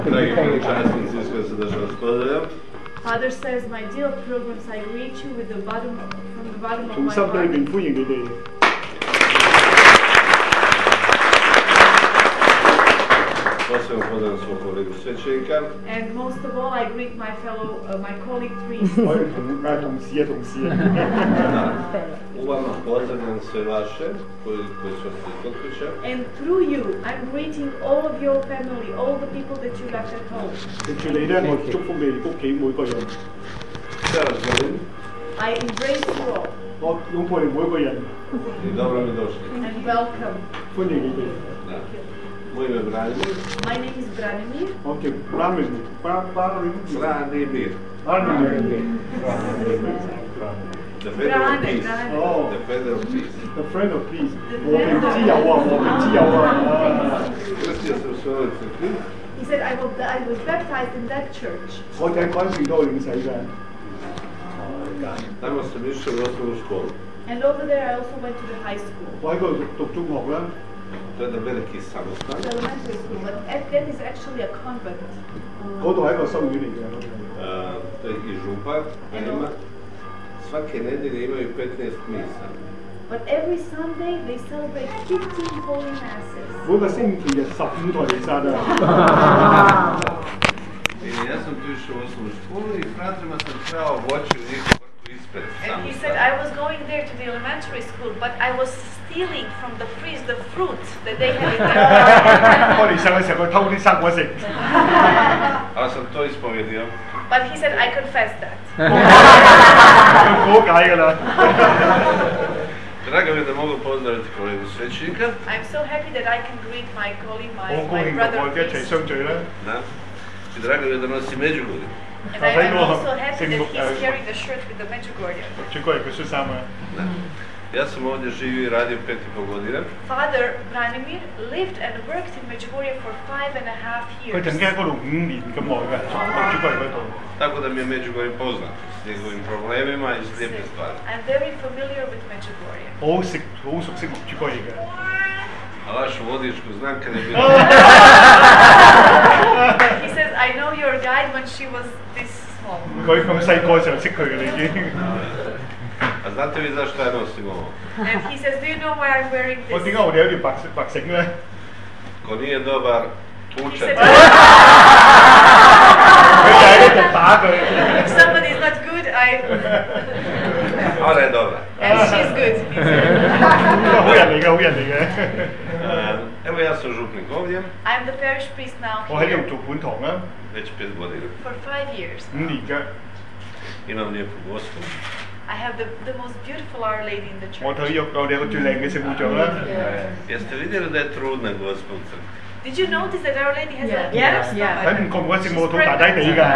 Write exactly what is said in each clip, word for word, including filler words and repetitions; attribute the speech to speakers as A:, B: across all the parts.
A: Dragi časnici, iskren se da vas pozdravljam.
B: Father says, my dear pilgrims, I greet you with the bottom, from the bottom of
C: 從
B: my
C: 心裏
B: heart.
C: 面歡迎你哋。
A: Posebno pozdravljam svog kolegu svećenika.
B: And most of all, I greet my fellow, uh, my colleague priests.
C: 我哋同誒同事啊，同事啊。
A: U vama pozdravljam sve vaše koji, koji su ostali kod kuće.
B: And through you, I'm greeting all of your family, all the people that you left at home.
C: 藉住你咧，我祝福你屋企每個人。
A: Sve vas volim
B: I embrace you all
C: 我擁抱你每一個人，
A: i dobro mi došli.
B: and welcome.
C: 歡迎你哋。
A: Da. Moje ime je Branimir.
B: My name is Branimir.
C: 我叫 Bramin，巴巴林。
A: Branimir.
C: Bramin。
A: Defender of
B: Brane,
A: peace.
B: Brane.
C: Oh.
A: Defender of peace.
C: The friend of peace。和平之友啊，和平之友啊。
A: Krstio se u svojoj crkvi.
B: He said, I, will, I was baptized in that church.
C: 我喺嗰陣時都係領洗嘅。
A: Tamo sam išao u osnovnu školu.
B: And over there, I also went to the high school,
C: 我喺嗰度讀讀中學啦。
A: To je jedan veliki samostan.
B: the elementary school, but at- that is actually a convent.
C: 嗰度係一個修院嚟嘅。
A: Uh, to je i župa, a ima, svake nedelje imaju petnaest misa.
B: But every Sunday, they celebrate fifteen holy masses.
C: 每個星期日十五台彌撒啊！
A: I ja sam tu išao u osnovnu školu i fratrima sam trebao voći u njih vrtu ispred
B: And he said, I was going there to the elementary school, but I was stealing from the trees the fruit that they had in their garden.
C: 開彌撒嘅時候，佢偷啲生果食。
A: Ali sam to ispovjedio.
B: But he said, I confess that.
C: 佢果解㗎啦。
A: Drago mi je da mogu pozdraviti kolegu svećenika.
B: I'm so happy that I can greet my colleague,
C: 好
B: my,
C: 高
B: my
C: 興同
B: brother
C: 我一齊
B: priest.
C: 相聚啦。
A: Da. I drago mi je da nosi Međugorje.
B: And I, I'm
C: Hvala.
B: also happy that he's
C: Hvala.
B: carrying the shirt with the Medjugorje.
C: 最高係佢恤衫啊！
A: Da. Ja sam ovdje živio i radio pet i pol godina.
B: Father Branimir lived and worked in Medjugorje for five and a half
C: 佢曾
B: years.
C: 經喺嗰度五年咁耐嘅，最高係嗰度。
A: Tako da mi je Međugorje poznat s njegovim problemima i s lijepe stvari.
B: I'm very familiar with Medjugorje.
C: 我好識好熟悉最高嘢嘅。
A: A vašu vodičku znam kad je bilo...
B: He says, I know your guide when she was this small.
C: 佢咁細個嘅時候識佢嘅啦已經。
A: A znate vi zašto ja nosim ovo?
B: And he says, do you know why I'm wearing
C: 我點
B: this?
C: 解我哋有條白白繩咧？
A: Ko nije dobar,
B: He
A: učen.
B: said,
C: 佢就喺度打佢。
B: if somebody is not good, I...
A: Ona je dobra.
B: And she's good. He said.
C: 好人嚟嘅，好人嚟嘅。
A: Uh, Evo ja sam župnik ovdje,
B: I'm the parish priest now
C: 我喺呢
B: here
C: 度做本堂啦，
A: već pet godina.
B: for five years.
C: 五年嘅。
A: Imam lijepu gospu.
B: I have the, the most beautiful Our Lady in the
C: 我
B: church.
C: 睇有我哋有個最靚嘅聖母像啦。
A: Jeste vidjeli da je trudna gospa u crkvi?
B: Did you notice that Our Lady has a
D: Yeah.
B: little
D: Yeah.
B: stomach?
C: 睇唔覺唔覺聖母肚大大地㗎？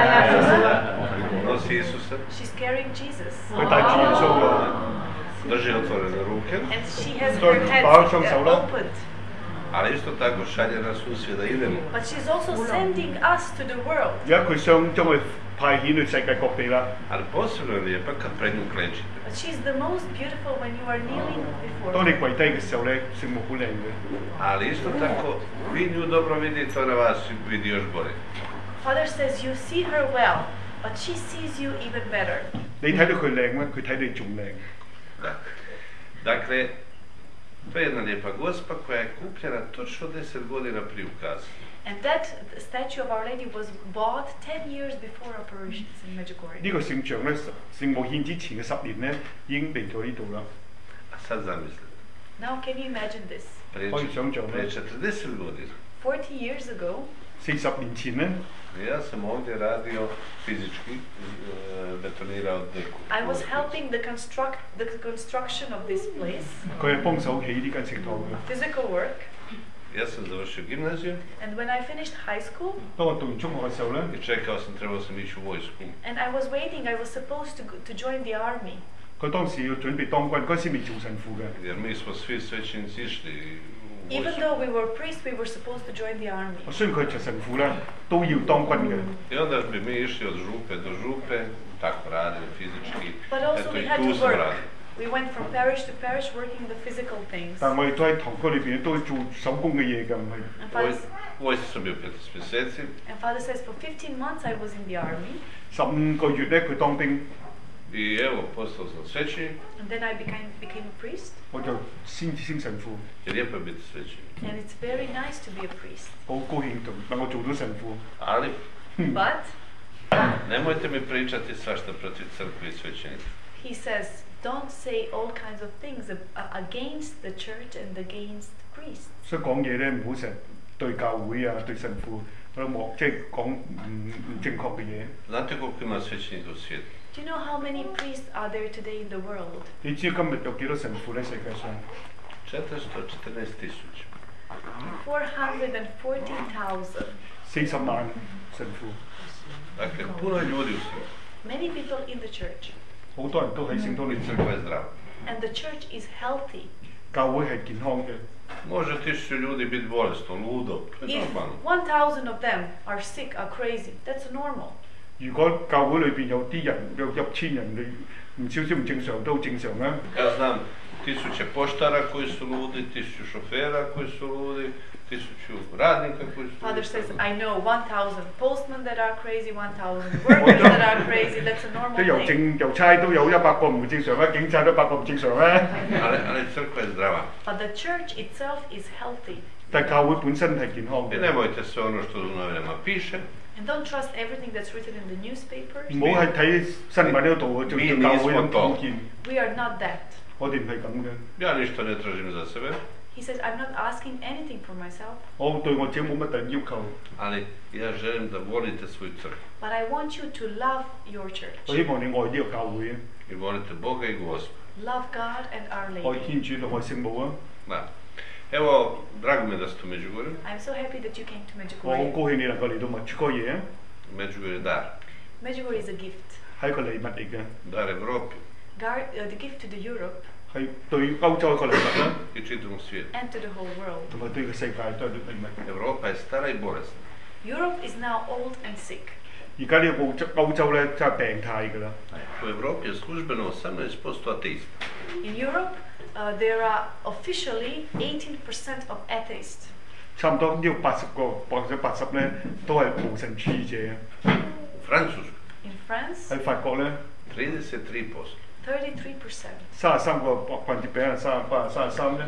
A: Nosi Isusa,
B: She's carrying Jesus.
C: 佢帶住耶穌㗎。
A: drži otvorene ruke,
B: And she has
C: So,
B: her head
C: bao trong sầu
B: uh,
C: đó.
B: opened.
A: ali isto tako šalje nas u svijet da idemo.
B: But she's also sending us to the world.
C: 而家佢想將佢派遣去世界各地啦。
A: Ali posebno je lijepa kad pred njim klečite.
B: But she's the most beautiful when you are kneeling before
C: 當
B: her.
C: 你跪低嘅時候咧，聖母好靚嘅。
A: Ali isto tako, vi nju dobro vidite, ona vas vidi još bolje.
B: Father says you see her well, but she sees you even better.
C: 你睇到佢靚咩？佢睇你仲靚。
A: Da. Dakle, to je jedna lijepa gospa koja je kupljena točno deset godina prije ukaza.
B: And that statue of Our Lady was bought ten years before apparitions in
C: 呢
B: Medjugorje.
C: 個聖像咧，聖母獻之前嘅十年咧，已經嚟咗呢度啦。
A: A sad zamislite,
B: Now can you imagine this?
A: prije,
C: Koji sam čao,
A: prije
C: ne?
A: četrdeset godina,
B: Forty years ago,
C: 四十年前咧，
A: ja sam ovdje radio fizički, e, betonirao deku.
B: I was helping the construct the construction of this place,
C: 佢係幫手起呢間食堂嘅。
B: physical work.
A: Ja sam završio gimnaziju
B: And when I finished high school,
C: 當我讀完中學嘅時候咧，
A: i čekao sam, trebao sam ići u vojsku.
B: and I was waiting, I was supposed to go, to join the army.
C: 佢當時要準備當軍，嗰陣時未做神父嘅。
A: Jer mi smo svi svećenici išli u
B: Even
A: vojsku.
B: though we were priests, we were supposed to join the army.
C: 雖然佢係神父啦，都要當軍嘅。
A: I onda bi mi išli od župe do župe, tako radili fizički.
B: But also
A: Eto
B: we
A: i
B: had
A: tu
B: to
A: sam
B: work.
A: radio.
B: We went from parish to parish working the physical things.
C: 但我哋都喺堂區裏邊都做手工嘅嘢㗎，唔係。
B: And
A: Voj,
B: Father,
A: vojsci sam bio petnaest mjeseci,
B: and Father says for fifteen months I was in the army,
C: 十五個月咧，佢當兵，
A: i evo postao sam svećenik,
B: and then I became became a priest.
C: 我就先升神父，
A: jer lijepo je biti svećenik.
B: And it's very nice to be a priest.
C: 好高興同能夠做到神父。
A: Ali
B: But
A: nemojte mi pričati svašta protiv crkve i svećenika.
B: he says, don't say all kinds of things ab- uh, against the church and against priests.
C: 所以講嘢咧唔好成日對教會啊、對神父嗰啲莫即係講唔唔正確嘅嘢。
A: Znate koliko ima svećenika u svijetu?
B: Do you know how many priests are there today in the world?
C: 你知今日有幾多神父咧？世界上
A: četiristo četrnaest tisuća.
B: four hundred fourteen thousand.
C: 四十萬神父，
A: Dakle, puno je ljudi u svijetu.
B: Many people in the church.
C: 好多人都喺聖多裏
A: I
C: 面，
A: crkva je zdrava.
B: And the church is healthy.
C: 教會係健康嘅。
A: Može tisuću ljudi biti bolesno, ludo. To je
B: If
A: normalno.
B: one thousand of them are sick, are crazy, that's normal.
C: 如果教會裏邊有啲人有一千人，你唔少少唔正常都好正常啊。
A: Ja znam tisuće poštara koji su ludi, tisuću šofera koji su ludi, tisuću radnika koji su
B: Father
A: ludi.
B: says, I know one thousand postmen that are crazy, one thousand workers that are crazy, that's a
C: 即
B: normal
C: 係郵
B: thing.
C: 政郵差都有一百個唔正常咩？警察都一百個唔正常咩？
A: Ali, ali crkva je zdrava.
B: But the church itself is healthy.
C: 但係教會本身係健康
A: I
C: 嘅。
A: nemojte sve ono što u novinama piše.
B: And don't trust everything that's written in the newspapers.
C: 唔好係睇新聞嗰度就叫教會咁講見，
B: We are not that.
C: 我哋唔係咁嘅。
A: Ja ništa ne tražim za sebe,
B: He says, I'm not asking anything for myself,
C: 我對我自己冇乜特要求，
A: ali ja želim da volite svoju crkvu.
B: but I want you to love your
C: 我
B: church.
C: 希望你愛呢個教會啊，
A: I volite Boga i Gospa.
B: Love God and Our
C: 愛
B: Lady.
C: 天主同愛聖母啊！
A: Da. Evo, drago mi je da ste u Međugorju.
B: I'm so happy that you came to
C: 我好
B: Medjugorje.
C: 高興你能夠嚟到墨珠哥嘢啊，
A: Međugorje je dar.
B: Medjugorje is a gift.
C: 係一個禮物嚟嘅，
A: Dar Evropi
B: Gar- uh, the gift to the Europe
C: 係對歐洲一個禮物啦，
A: i čitavom svijetu.
B: and to the whole world.
C: 同埋對個世界都係禮物。
A: Evropa je stara i bolesna.
B: Europe is now old and sick.
C: 而家呢個澳洲歐洲咧真係病態㗎啦，
A: U Evropi je službeno osamnaest posto ateista.
B: In Europe, uh, there are officially eighteen percent of atheists.
C: 差唔多呢個八十個或者八十咧都係無神主義者。
A: U Francuskoj
B: In France,
C: 喺法國咧，
A: trideset tri posto.
B: thirty-three percent.
C: 三十三個百分之比人三百三十三咧，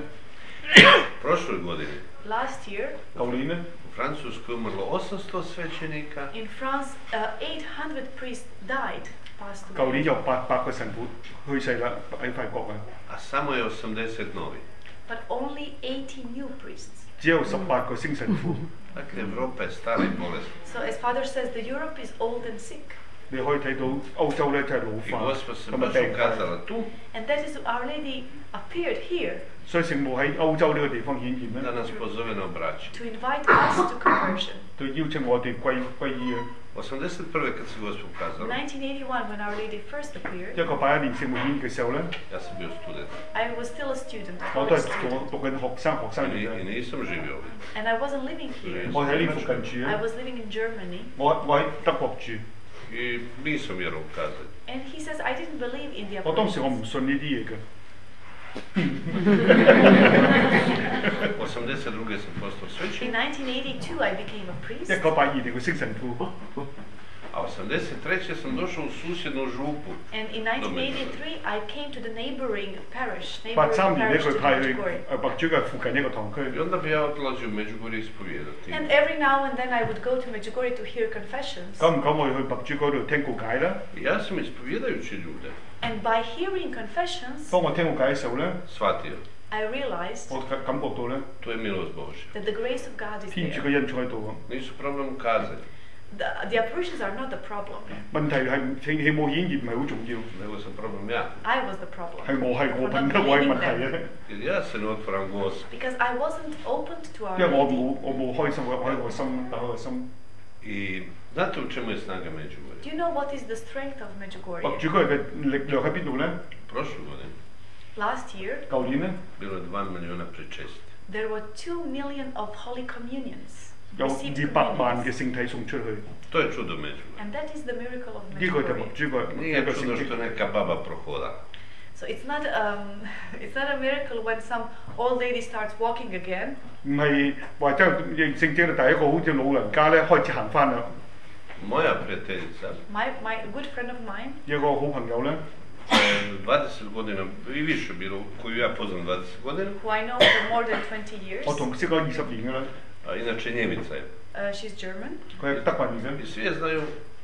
A: Prošle godine
B: Last year,
C: 舊年咧
A: u Francuskoj je umrlo osamsto svećenika,
B: in France, uh, eight hundred priests died, passed
C: 舊年
B: away.
C: 有八百個神父去世啦，喺法國啊，
A: a samo je osamdeset novi.
B: But only eighty new priests.
C: 只有十八個升神父。
A: Dakle, Evropa je stara i bolesna.
B: So as Father says, the Europe is old and sick.
C: 你可以睇到歐洲咧真係
A: I
C: 老化
A: Gospa se
C: 咁啊
A: baš
C: 病態，
A: ukazala tu
B: And that is Our Lady appeared here
C: 所以聖母喺歐洲呢個地方顯現
A: da
C: 咧，
A: nas pozove na obraćanje.
B: to invite us to conversion.
C: 對邀請我哋歸歸依啊！
A: osamdeset prve kad se Gospa
B: In
A: ukazala,
B: nineteen eighty-one, when Our Lady first appeared,
C: 一個八一年聖母顯現嘅時候咧，
A: ja sam bio student
B: I was still a student, a
C: 我都
B: college
C: 係做
B: student,
C: 讀緊學生學生
A: i,
C: 嚟
A: ni, i
C: 嘅，
A: nisam živio ovdje.
B: and I wasn't living here.
C: 我喺呢附近住
B: I
C: 啊，
B: was living in Germany,
C: 我我喺德國住，
A: I nisam vjerovao u kazanje.
B: and he says I didn't believe in the
C: 我當時我
B: apparitions.
C: 唔信呢啲嘢嘅，
A: osamdeset druge sam postao
B: In
A: svećenik,
B: nineteen eighty-two, I became a priest,
C: 一九八二年佢升神父，
A: a osamdeset treće sam došao u susjednu župu.
B: and in nineteen eighty-three, I came to the neighboring parish,
C: 八
B: neighboring
C: 三年咧
B: parish to
C: 佢派去
B: Medjugorje.
C: 誒白珠嘅附近一個堂區，
A: I onda bi ja odlazio u Međugorje ispovijedati.
B: And every now and then I would go to Medjugorje to hear confessions.
C: 久唔久我哋去白珠嗰度聽告解啦。
A: I ja sam ispovijedajući ljude
B: And by hearing confessions,
C: 當我聽告解嘅時候咧，
A: shvatio,
B: I realized
C: 我感感覺到咧，
A: to je milost Božja.
B: that the grace of God is
C: 天主
B: there.
C: 嘅恩寵喺度喎。
A: Nisu problem u kazanju,
B: The, the apparitions are not the problem.
C: 問題係氣氣冇顯現唔係好重要，
A: nego sam problem ja.
B: I was the problem.
C: 係我係我
B: For
C: 問
B: not
C: 得我係
B: believing
C: 問題
B: them.
C: 啊！
A: Jer ja se ne otvaram Gospi.
B: Because I wasn't opened to Our
C: 因為我
B: Lady.
C: 冇我冇開心，我開個心打開個心。
A: I znate u čemu je snaga Međugorja?
B: Do you know what is the strength of
C: 白
B: Medjugorje?
C: 主嗰日嘅力量喺邊度咧？
A: Prošle godine
B: Last year,
C: 舊年咧
A: bilo je dva milijuna pričesti.
B: there were two million of Holy Communions
C: 有
B: received
C: 二百萬嘅
B: communions.
C: 聖體送出去，
A: To je čudo Međugorja.
B: And that is the miracle of
C: 呢個就白
B: Medjugorje.
C: 主個一
A: Nije
C: 個
A: čudo
C: 聖
A: što
C: 蹟。
A: neka baba prohoda.
B: So it's not um, it's not a miracle when some old lady starts walking again.
C: 唔係話真係認聖經第一個好似老人家咧開始行翻啦。
A: Moja prijateljica,
B: My my good friend of mine,
C: 有個好朋友咧，
A: dvadeset godina i više bilo, koju ja poznam dvadeset godina,
B: who I know for more than twenty years.
C: 我同識咗二十年㗎啦，
A: a inače Njemica je.
B: Uh, she's German.
C: 佢係德國人
A: I
C: 嘅，
A: svi je znaju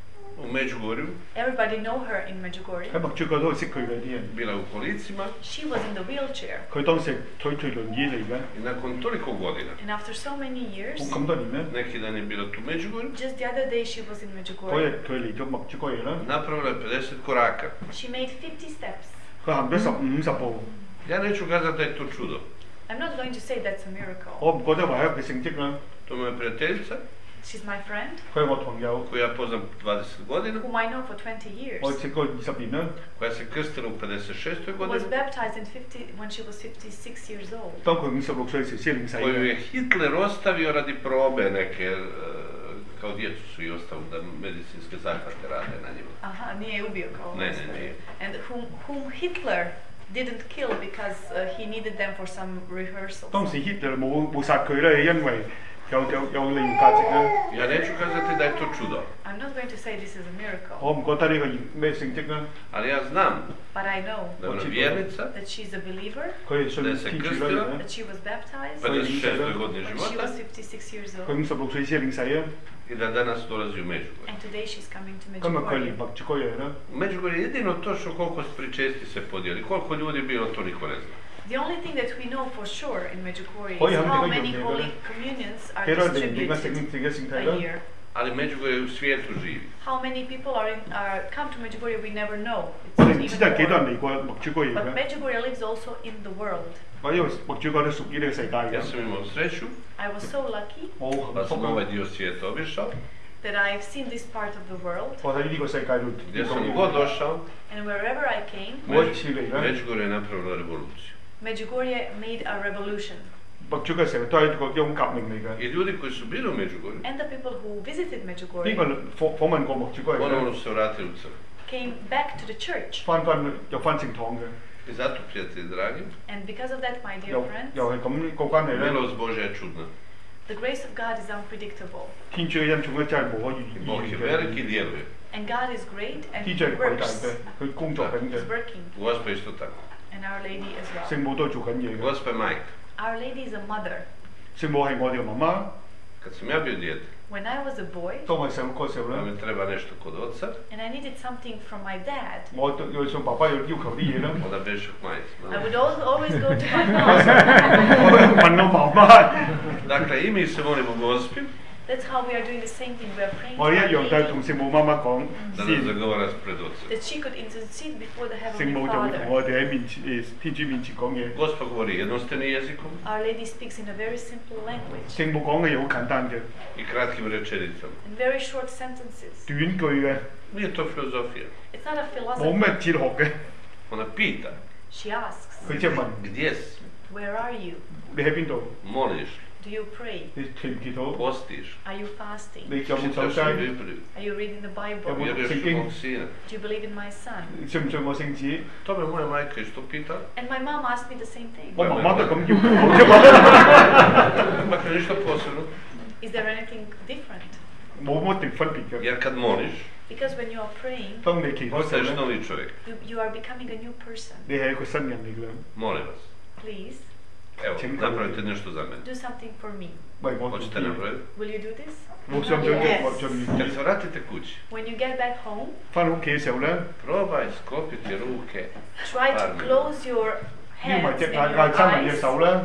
A: u Međugorju,
B: Everybody know her in Medjugorje.
C: 喺墨珠角都識佢嘅啲人。
A: bila u kolicima
B: She was in the wheelchair,
C: 佢當時推住輪椅嚟嘅，
A: i nakon toliko godina,
B: and after so many years,
C: 好咁多年咧，
A: neki dan je bila tu u Međugorju,
B: just the other day she was in
C: 嗰
B: Medjugorje.
C: 日佢嚟咗墨珠角嚟啦，
A: napravila je pedeset koraka.
B: She made fifty steps.
C: 佢行咗十五十步。
A: Ja neću kazati da je to čudo.
B: I'm not going to say that's a miracle.
C: 我唔覺得話係一個成績啦。
A: To me je prijateljica,
B: She's my friend,
C: 佢係我朋友，
A: koju ja poznam dvadeset godina,
B: whom I know for twenty years,
C: 我識過二十年啦。
A: koja se krstila u pedeset šestoj
B: who was
A: godini,
B: baptized in fifty when she was fifty-six years old.
C: 當佢五十六歲時先領洗
A: koju
C: 嘅。
A: je Hitler ostavio radi probe neke, e, kao djecu su i ostavili da medicinske zahvate rade na njima.
B: Aha, nije ubio kao
A: Ne, ne,
B: ostali.
A: nije.
B: And whom, whom Hitler didn't kill because uh, he needed them for some rehearsals.
C: 當時 Hitler 冇冇殺佢咧，因為有有有利用價值啦。
A: Ja neću kazati da je to čudo,
B: I'm not going to say this is a miracle,
C: 我唔覺得呢個咩成績啦。
A: ali ja znam
B: but I know
A: da je ona
C: Očito.
A: vjernica,
B: that she's a believer,
C: 佢係信
A: 呢食
C: 天主
A: Kristila
C: 啦，
B: that she was baptized
A: u pedeset šestoj godini
B: when she
A: života
B: was fifty-six years
C: 佢
B: old,
C: 五十六歲先領洗啊。
A: i da danas dolazi u Međugorje.
B: and today she's coming to
C: 今日佢嚟
B: Medjugorje.
C: 墨珠角嚟啦。
A: U Međugorje je jedino točno koliko pričesti se podijeli, koliko ljudi je bilo, to niko ne zna.
B: The only thing that we know for sure in Medjugorje
C: Koi
B: is
C: hẳn
B: how
C: thì có
B: many
C: nhiều người
B: holy
C: đó.
B: communions are
C: 幾多年點解聖
B: distributed
C: 自己聖體
B: a
C: 啦？
B: year.
A: Ali Međugorje u svijetu živi.
B: How many people are, in, are come to Medjugorje we never know.
C: 我
B: It's
C: 哋唔知得幾
B: even
C: 多
B: more.
C: 人嚟過墨珠角嚟
B: But
C: 嘅。
B: Medjugorje lives also in the world.
C: 我因為墨珠角都屬於呢個世界
A: Ja
C: 嘅。
A: sam imao sreću,
B: I was so lucky
C: 我好
A: pa
C: 幸
A: sam
C: 福
A: ovaj
C: 啊！
A: dio svijeta obišao,
B: that I've seen this part of the world,
C: 我喺呢個世界度
A: gdje sam god došao,
B: and wherever I came,
C: 每一次嚟咧，
A: Međugorje je napravila revoluciju.
B: Medjugorje made a revolution.
C: 墨珠角成日都係一個一種革命嚟嘅。
A: I ljudi koji su bili u Međugorju,
B: And the people who visited
C: 邊
B: Medjugorje
C: 個訪訪問過墨珠角嚟
A: ponovno
C: 嘅？
A: su se vratili u crkvu.
B: came back to the church.
C: 翻翻又翻聖堂嘅，
A: I zato, prijatelji dragi,
B: And because of that, my dear
C: 又
B: friends,
C: 又係咁個關係咧。
A: milost Božja je čudna.
B: the grace of God is unpredictable.
C: 天主嘅恩寵咧真係無可預
A: I Bog je
C: 預
A: velik
C: 嘅。
A: i djeluje.
B: And God is great and
C: 天
B: He
C: 主係偉大
B: works.
C: 嘅，佢工作緊
B: He's
C: 嘅，
B: working.
A: Gospa isto tako.
B: And Our Lady as well.
C: 聖母都係做緊嘢嘅。
A: Gospa je majka.
B: Our Lady is a mother.
C: 聖母係我哋嘅媽媽。
A: Kad sam ja bio dijete,
B: When I was a boy
C: 當我細個嗰時候
A: pa
C: 咧，
A: mi treba nešto kod oca,
B: and I needed something from my dad,
C: 我要向爸爸要要求啲嘢啦。
A: onda bežah k majici.
B: I would al- always go to my mom.
C: 我問我媽媽，
A: Dakle, i mi se molimo Gospi
B: That's how we are doing the same thing. We are praying to
C: 我一
B: Our
C: 樣都係
B: Lady
C: 同聖母媽媽講
A: da nas
C: 先。
A: zagovara pred ocem.
B: that she could intercede before the
C: 聖
B: Heavenly
C: 母就會同
B: Father.
C: 我哋喺面前誒天主面前講嘢。
A: Gospa govori jednostavnim jezikom
B: Our Lady speaks in a very simple language,
C: 聖母講嘅嘢好簡單嘅，
A: i kratkim rečenicama.
B: in very short sentences.
C: 短句嘅，
A: Nije to filozofija.
B: It's not a
C: 冇咩
B: philosophy.
C: 哲學嘅。
A: Ona pita,
B: She asks,
C: 佢即係問
A: gdje si?
B: where are you?
C: 你喺邊度？
A: Moliš?
B: Do you pray?
C: 你祈唔祈禱？
A: Postiš?
B: Are you fasting?
C: 你有冇守
A: Čitaš li
C: 齋？
A: Bibliju?
B: Are you reading the Bible?
C: Yeah,
A: Vjeruješ u
C: Singing.
A: mog sina?
B: Do you believe in my son?
C: 信唔信我聖子？
A: To me moja majka isto pita.
B: And my mom asked me the same thing.
C: 我媽媽都咁要求我啫嘛，
A: Dakle, ništa posebno.
B: Is there anything different?
C: 冇乜定分別嘅。
A: Jer kad moliš,
B: Because when you are praying,
C: 當你祈禱嘅時
A: postaješ
C: 候咧，
A: novi čovjek.
B: you, you are becoming a new person.
C: 你係一個新人嚟㗎啦。
A: Molim vas.
B: Please
A: Evo,
C: Čim-
A: napravite nešto za mene.
B: do something for me.
C: 為我做
A: Hoćete
C: 啲嘢，
A: napraviti?
B: Will you do this?
C: 我想想
B: Yes.
C: 我盡願
A: Kad
C: 意。
A: se vratite kući,
B: When you get back home,
C: 翻屋企嘅時候咧，
A: probaj sklopiti ruke
B: try to
A: Pardon.
B: close your
C: 腰埋
B: hands
C: 隻
B: and
C: 眼，
B: your
C: 眼閂埋隻
B: eyes
C: 手啦，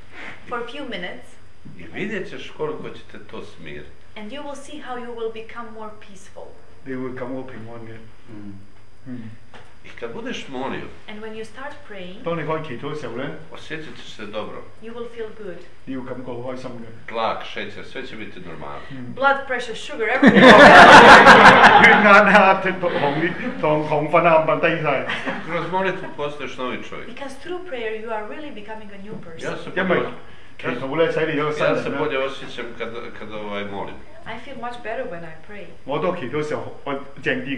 B: for a few minutes,
A: i vidjet ćeš koliko ćete to smiriti.
B: and you will see how you will become more peaceful.
C: 你會感到平安嘅。嗯，
A: I kad budeš molio,
B: And when you start praying,
C: 當你開始祈禱嘅時候咧，
A: osjećat ćeš se dobro.
B: you will feel good.
C: 你要感覺好開心嘅。
A: Tlak, šećer, sve će biti normalno.
B: Blood pressure, sugar, everything.
C: 血壓啊、糖糖糖糖分啊，冚唪唥低晒。
A: Kroz molitvu postaješ novi čovjek.
B: Because through prayer, you are really becoming a new
A: Ja
B: person.
A: se
C: 因為
A: bolje,
C: 祈禱咧，使你一個新
A: ja se
C: 人啦。
A: bolje osjećam kad, kad ovaj molim.
B: I feel much better when I pray.
C: 我當祈禱嘅時候，我正啲嘅。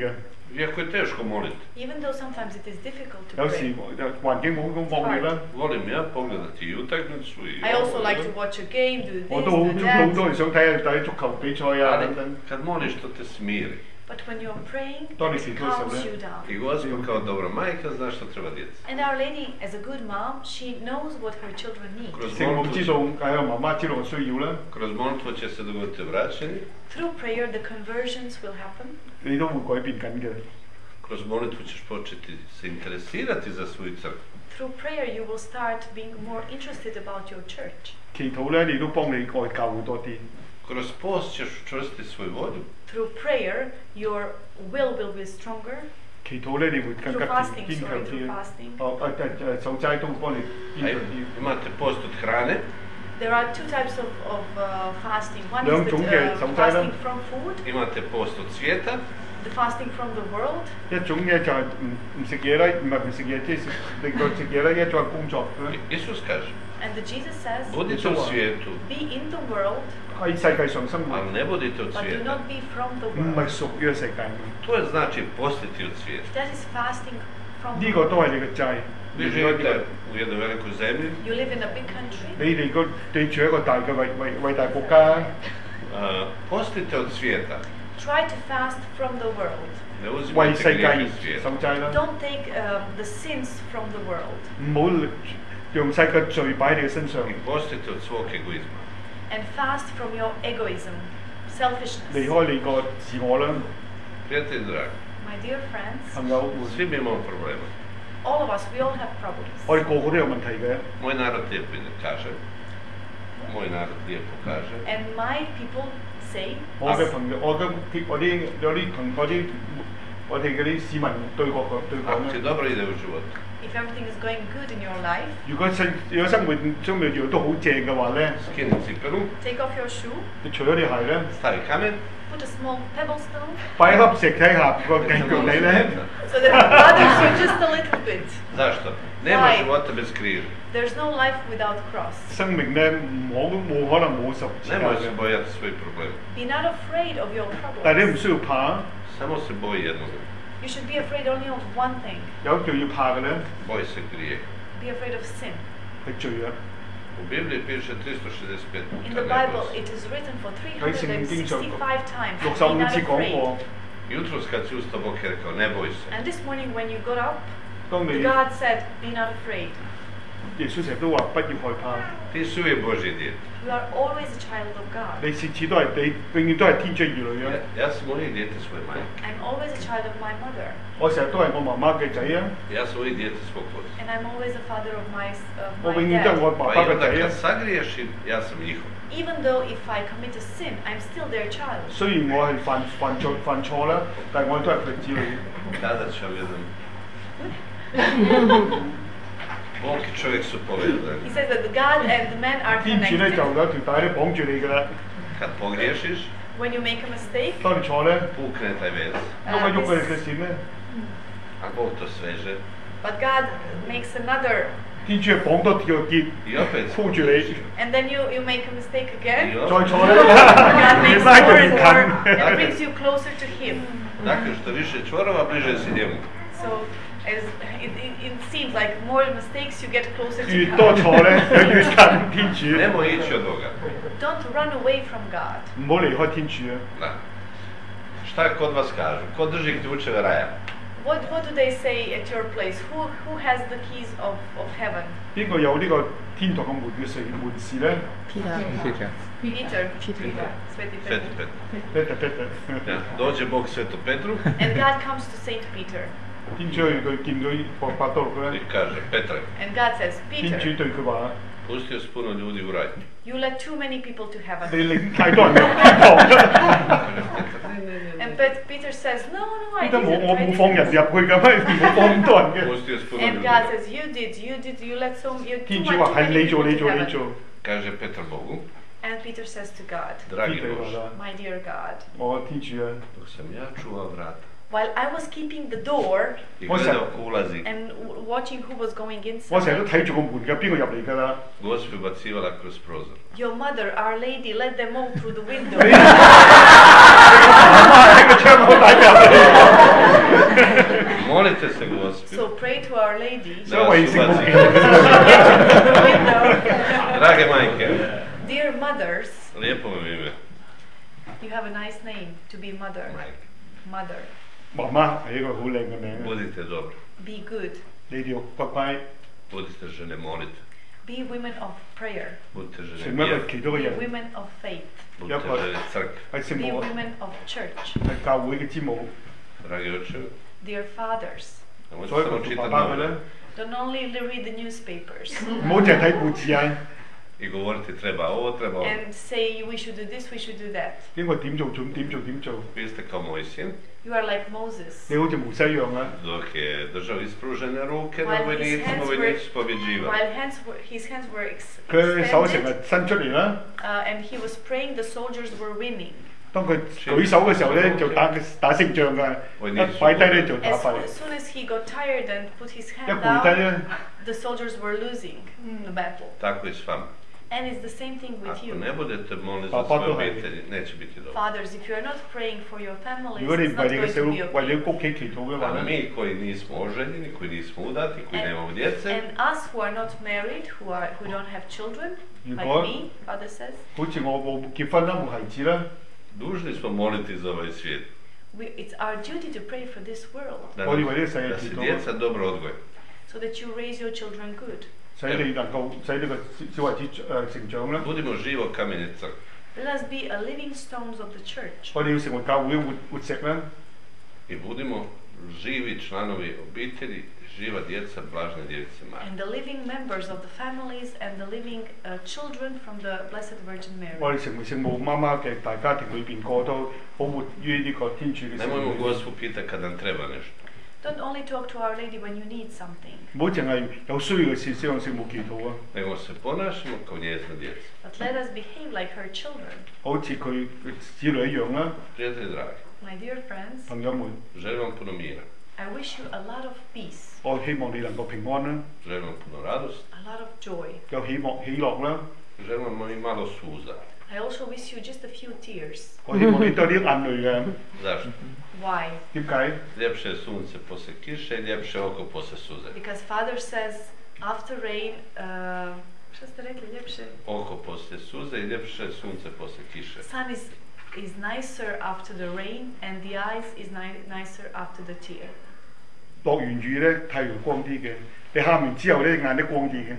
A: Iako je teško moliti.
B: Even though sometimes it is difficult to
C: 有時
B: pray.
C: 環境冇咁放力啦，
A: Volim ja pogledati i utakmicu i
B: I also
A: ovo,
B: like to
A: ono.
B: watch a game, do
C: 我
B: this,
C: 都好
B: do
C: 好
B: that.
C: 多人想睇下睇足球比賽啊
A: Ali
C: 等等。
A: kad moliš to te smiri.
B: But when you're praying,
C: To
B: it
C: nisi tu
B: calms
C: sam, ne?
B: you down.
A: I Gospod kao dobra majka zna što treba djeci.
B: And Our Lady, as a good mom, she knows what her children need.
A: Kroz
C: 聖母
A: molitvu,
C: 知
A: će-
C: 道係啊媽媽知道我需要啦，
A: kroz molitvu će se dogoditi vraćanje.
B: Through prayer, the conversions will happen.
C: 你都會改變緊嘅。
A: Kroz molitvu ćeš početi se interesirati za svoju crkvu.
B: Through prayer, you will start being more interested about your church.
C: 祈禱咧，你都幫你愛教會多啲。
A: Kroz post ćeš učvrstiti svoju volju.
B: Through prayer, your will will be stronger.
C: 祈禱咧，你會更
B: Through
C: 加堅
B: fasting,
C: 堅
B: sorry,
C: 強
B: through
C: 啲。
B: fasting.
C: 哦誒誒誒，守齋都會幫你堅
A: A
C: 強啲。
A: imate post od hrane,
B: There are two types of, of uh, fasting. One is
C: 兩
B: the
C: 種嘅
B: uh,
C: 守齋啦。
B: fasting from food,
A: imate post od svijeta,
B: the fasting from the world.
C: 一種咧就係唔唔食嘢啦，唔係唔食嘢，即係食令到食嘢啦，一種係工作啦。
A: Isus kaže,
B: And the Jesus says,
A: budite u svijetu,
B: be in the world,
C: 喺世界上生活，
A: ali ne budite od
B: but do
A: svijeta.
B: not be from the
C: 唔係
B: world.
C: 屬於個世界。
A: To je znači postiti od svijeta.
B: That is fasting from
C: 呢
B: the
C: 個
B: world.
C: 都係你嘅債。
A: Vi živite u jednoj velikoj zemlji,
B: You live in a big country.
C: 你哋個你住一個大嘅偉偉偉大國家，
A: a, postite od svijeta.
B: Try to fast from the world.
A: Ne
C: 為
A: uzimajte
C: 世界
A: grijehe
C: 而
A: svijeta.
C: 守齋啦。
B: Don't take um, the sins from the world
C: 唔好讓世界罪擺喺你嘅身上，
A: I postite od svog egoizma.
B: and fast from your egoism,
C: 離
B: selfishness.
C: 開你個自我啦。
A: Prijatelji dragi,
B: My dear friends,
C: 朋友，
A: svi mi imamo problema.
B: all of us, we all have problems.
C: 我哋個個都有問題嘅。
A: Moj narod lijepo ide, kaže. Moj narod lijepo kaže.
B: And my people say,
C: 我嘅朋友，我嘅我啲有啲同嗰啲我哋嗰啲市民對我講對講
A: Ako ti
C: 咧。
A: dobro ide u životu,
B: if everything is going good in your life,
C: 如果生如果生活生活樣都好正嘅話咧，
A: skini cipelu,
B: take off your shoe,
C: 你除咗你鞋咧，
A: stavi kamen,
B: put a small pebble stone,
C: 擺粒石喺下個腳腳底咧，
B: so that it bothers you just a little bit.
A: Zašto? Nema
B: Why?
A: života bez križa.
B: There's no life without cross.
C: 生命咧唔可冇可能冇十字架
A: Nemoj se
C: 嘅。
A: bojati svojih problema.
B: Be not afraid of your
C: 但係你唔
B: problems.
C: 需要怕，
A: Samo se boji jednog.
B: You should be afraid only of one thing.
C: 有一樣要怕嘅咧
A: Boji se grijeha.
B: Be afraid of sin.
C: 係罪啊！
A: U Bibliji piše tristo šezdeset pet
B: In
A: puta
B: the
A: ne
B: Bible,
A: boj se.
B: it is written for
C: 喺聖經上
B: three hundred sixty-five times.
C: 六十
B: Be
C: 五
B: not
C: 次講
B: afraid.
C: 過，
A: Jutros kad si ustao, Bog je rekao, ne boj se.
B: And this morning when you got up,
C: 當你
B: God said, be not afraid.
C: 耶穌成日都話不要害怕，
A: Ti si uvijek Božje dijete.
B: You are always a child of God.
C: 你次次都係你永遠都係天主兒女啊！
A: Ja, ja sam uvijek dijete svoje majke.
B: I'm always a child of my mother.
C: 我成日都係我媽媽嘅仔啊！
A: Ja sam uvijek dijete svog oca.
B: And I'm always a father of my, of
C: 我
B: my
C: 永遠都係
B: dad.
C: 我爸
A: Pa
C: 爸
A: i
C: 嘅
A: onda
C: 仔
A: kad
C: 啊！
A: sagriješim, ja sam njihov.
B: Even though if I commit a sin, I'm still their child.
C: 雖然我係犯犯錯犯錯啦，但係我都係佢子女。
A: Kada ću vam jedan... Bog i čovjek su povezani.
B: He says that the God and the man are
C: 天主咧就
B: connected.
C: 有一條帶咧綁住你㗎啦，
A: Kad pogriješiš,
B: When you make a mistake,
C: 當你錯咧，
A: pukne taj vez.
C: 喐一喐嘅嘅線咧，
A: A Bog to sveže.
B: but God makes another,
C: 天主係綁多條結
A: I opet
C: 箍住你，
B: and then you, you make a mistake
A: I
B: again.
C: 再
A: opet.
C: 錯咧，
B: God
C: 你
B: makes
C: 拉
B: more
C: 佢
B: and
C: 越
B: more
C: 近。
B: and brings you closer to Him.
A: Dakle, što više čvorova, bliže si njemu.
B: So as it, it, it seems like more mistakes you get closer
C: 越
B: to
C: 多
B: God.
C: 錯咧，就越近天主。
A: Nemoj ići od Boga.
B: Don't run away from God.
C: 唔好離開天主啊！
A: Da. Šta kod vas kažu? Ko drži ključeve raja?
B: What, what do they say at your place? Who, who has the keys of, of heaven?
C: 邊個有呢個天堂嘅門嘅匙門匙咧？
B: Peter. Peter. Sveti
A: Sveti
B: Petar.
A: Petar.
C: Pete, Pete.
A: Ja, dođe Bog Svetu Petru
B: And God comes to Saint Peter.
C: 天主去佢見到伯伯多祿
A: i
C: 咧，
A: kaže, Petre,
B: And God says,
C: 天主
B: Peter,
C: 對佢話：
A: pustio si puno ljudi u raj.
B: you let too many people to
C: 你
B: heaven.
C: 領太多人入天堂啦！
A: Kaže Petar, ne, ne, ne,
B: And
A: ne.
B: Pet- Peter says, no, no, I
C: 呢得我
B: didn't.
C: 我
B: I
C: 冇放人
B: didn't.
C: 入去㗎咩？唔好放咁多人嘅。
A: Pustio si puno
B: And
A: ljudi.
B: God says, you did, you did, you let so you too
C: 天
B: much
C: 主
B: too
C: 話係
B: many
C: 你做
B: people
C: 你
B: to
C: 做你
B: heaven.
C: 做。
A: Kaže Petar Bogu,
B: And Peter says to God,
A: dragi
C: 天主話
A: Bože,
C: 啦：
B: my dear God,
C: 我天主啊，
A: dok sam ja čuvao vrata
B: while I was keeping the door
A: i
C: Može.
A: gledao ko ulazi,
B: and w- watching who was going
C: 我成日都
B: inside,
C: 睇住個門㗎，邊個入嚟㗎啦？
A: Gospi ubacivala kroz prozor.
B: your mother, Our Lady, let them all through the window.
C: 媽媽喺個窗口底入嚟。
B: mother.
C: 媽媽係一個好靚嘅名啊！
A: Budite dobri.
B: Be good.
C: 你哋要乖乖
A: Budite žene molite.
B: Be women of prayer.
A: Budite
C: 成
A: žene
C: 為一個
A: vjere.
C: 祈禱嘅
B: Be
C: 人，
B: women of faith.
A: Budite
C: Jako-
A: žene crkve.
C: 係聖
B: Be
C: 母，
B: women of church.
C: 係教會嘅之母。
A: Dragi očevi,
B: Dear fathers,
A: nemojte
C: 所以
A: samo
C: 我做
A: čitati
C: 爸爸嘅咧，
A: novine
B: don't only read the newspapers
C: 唔好淨係睇報紙啊！
A: i govoriti treba ovo, treba ovo.
B: and say we should do this, we should do that.
C: 應該點做點點做點做。
A: Vi ste kao moj sin,
B: You are like Moses.
C: 你好似無西一樣啊！
A: dok je držao ispružene ruke na
B: While his
A: vojnicima,
B: hands were-
A: vojnici pobjeđivali.
B: While hands were, his hands were ex-
C: 佢手成
B: extended
C: 日伸出嚟啦。
B: uh, and he was praying, the soldiers were winning.
C: 當佢舉手嘅時候咧，就打打勝仗㗎。一擺低咧就打
B: As,
C: 敗，
B: as soon as he got tired and put his
C: 一
B: hand
C: 跪低
B: down,
C: 咧，
B: the soldiers were losing the battle.
A: Tako i s vama.
B: And it's the same thing with
A: Ako
B: you.
A: ne budete moliti za
C: Pa- pa
A: svoje
C: to je.
A: obitelji, neće biti dobro.
B: Fathers, if you are not praying for your
C: 如
B: families,
C: 果你
B: it's
C: 唔
B: not
C: 為你嘅
B: going
C: 小
B: to be
C: 為你
B: okay.
C: 屋企祈禱嘅
A: A
C: 話咧，
A: mi koji nismo oženjeni, koji nismo udati, koji
B: And-
A: nemamo djece,
B: And us who are not married, who are who don't have children,
C: You
B: like
C: got-
B: me, father says,
C: 好似我冇結婚啦，冇孩子啦，
A: dužni smo moliti za ovaj svijet.
B: we, it's our duty to pray for this world,
A: Da,
C: Oni
A: nam-
C: veli se je
A: da se
C: ti to-
A: djeca dobro odgoje.
B: so that you raise your children good.
C: 使你能夠使呢個小小孩子誒成長啦。
A: Budimo živo kamenje crkve.
B: Let us be a living stones of the church.
C: 我哋要成為教會嘅活活石啦。
A: I budimo živi članovi obitelji, živa djeca, blažne djevice Marije.
B: And the living members of the families and the living uh, children from the Blessed Virgin
C: 我
B: Mary.
C: 哋成為聖母媽媽嘅大家庭裏邊，個都好活於呢個天主嘅聖
A: Nemojmo
C: 母。
A: Gospu pitati kad nam treba nešto.
B: Don't only talk to Our Lady when you need something,
C: 唔好淨係有需要嘅事先向聖母祈禱啊！
A: Nego se ponašamo kao njezina djeca.
B: but let us behave like her children.
C: 好似佢嘅子女一樣啦，
A: Prijatelji dragi,
B: My dear friends,
C: 朋友們，
A: želim vam puno mira,
B: I wish you a lot of peace,
C: 我希望你能夠平安啦，
A: želim vam puno radosti,
B: a lot of joy.
C: 有喜樂喜樂啦。
A: želim vam i malo suza.
B: I also wish you just a few tears.
C: 我希望你都有啲眼淚嘅。
A: Zašto?
B: Why?
C: 點解？
A: Ljepše je sunce poslije kiše i ljepše oko poslije suze.
B: Because Father says, after rain, uh, šta ste rekli, ljepše?
A: Oko poslije suze i ljepše je sunce poslije kiše.
B: Sun is, is nicer after the rain and the eyes is ni- nicer after the tear.
C: 落完雨咧，太陽光啲嘅；你喊完之後咧，眼都光啲嘅。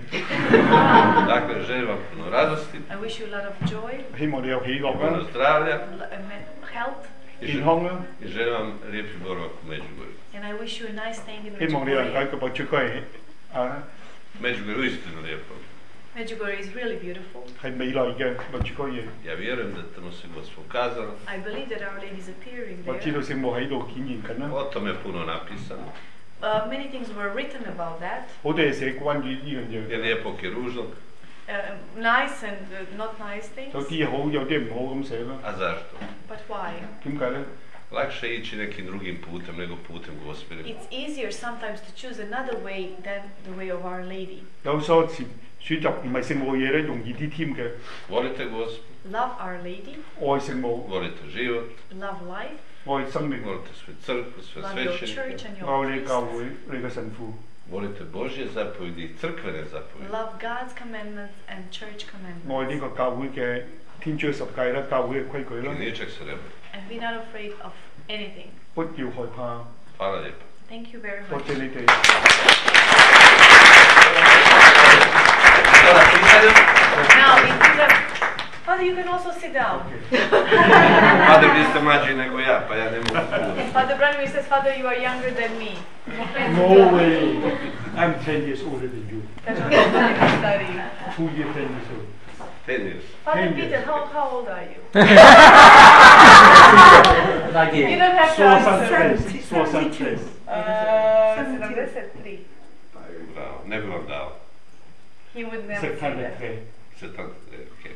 A: Dakle, želim vam puno radosti,
B: I wish you a lot of joy,
C: 希望你有喜樂
A: puno
C: 啦、
A: zdravlja
B: l- uh, me- health,
A: i
C: 健
A: želim,
C: 康啦。
A: i želim vam lijepi boravak u Međugorju.
B: and I wish you a nice staying in
C: 希望你能夠
B: Medjugorje.
C: 個博出係啊，
A: Međugorje je uistinu lijepo.
B: Medjugorje is really beautiful.
C: 係美麗嘅博出個嘢。
A: Ja vjerujem da tamo se Gospod pokazala.
B: I believe that Our Lady is appearing
C: 我知
B: there.
C: 道聖母喺度顯現緊啦，
A: O tome je puno napisano.
B: Uh, many things were written about that.
C: 好多嘢寫關於呢樣
A: Je
C: 嘢。
A: lijepog i ružnog.
B: Uh, nice and uh, not nice
C: 有
B: things.
C: 啲嘢好，有啲唔好咁寫啦。
A: A zašto?
B: But why?
C: 點解咧？
A: Lakše je ići nekim drugim putem nego putem Gospodin.
B: It's easier sometimes to choose another way than the way of Our Lady.
C: 有所時選擇唔係聖母嘅嘢咧，容易啲添嘅。
A: Volite Gospod,
B: Love Our Lady,
C: 愛聖母，
A: volite život,
B: love life,
C: 愛生命，
A: volite svoju crkvu, svoje
B: love your church
A: svećenike,
B: and
C: 愛
B: your
C: 你教
B: priests,
C: 會、你嘅神父。
A: volite Božje zapovjedi i crkvene zapovjedi.
B: love God's commandments and church
C: 愛
B: commandments,
C: 呢個教會嘅天主嘅十戒啦，教會嘅規矩
A: I
C: 啦，
A: ničeg se ne boji.
B: and be not afraid of anything.
C: 不要害怕。
A: Hvala lijepo.
B: Thank you very
C: 多
B: much.
C: 謝你哋。
A: Hvala pitanja.
B: Now, if you have, Father, you can also sit down.
A: Father, vi ste mlađi nego ja, pa ja ne mogu puno.
B: Father Branimir says, Father, you are younger than me.
C: No way! I'm ten years older than you.
B: Kaže, on je stariji.
C: Two years, ten years old.
A: Ten years.
B: Father
C: Ten
B: Peter,
C: years.
B: how, how old are you?
D: Like
B: You
D: it.
B: don't have to
C: soixante-treize.
B: answer.
C: soixante-treize.
B: Uh, sedamdeset tri.
A: Bravo, ne bi vam dao.
B: He would never say that.
C: septante-tre.
A: Setan, okej.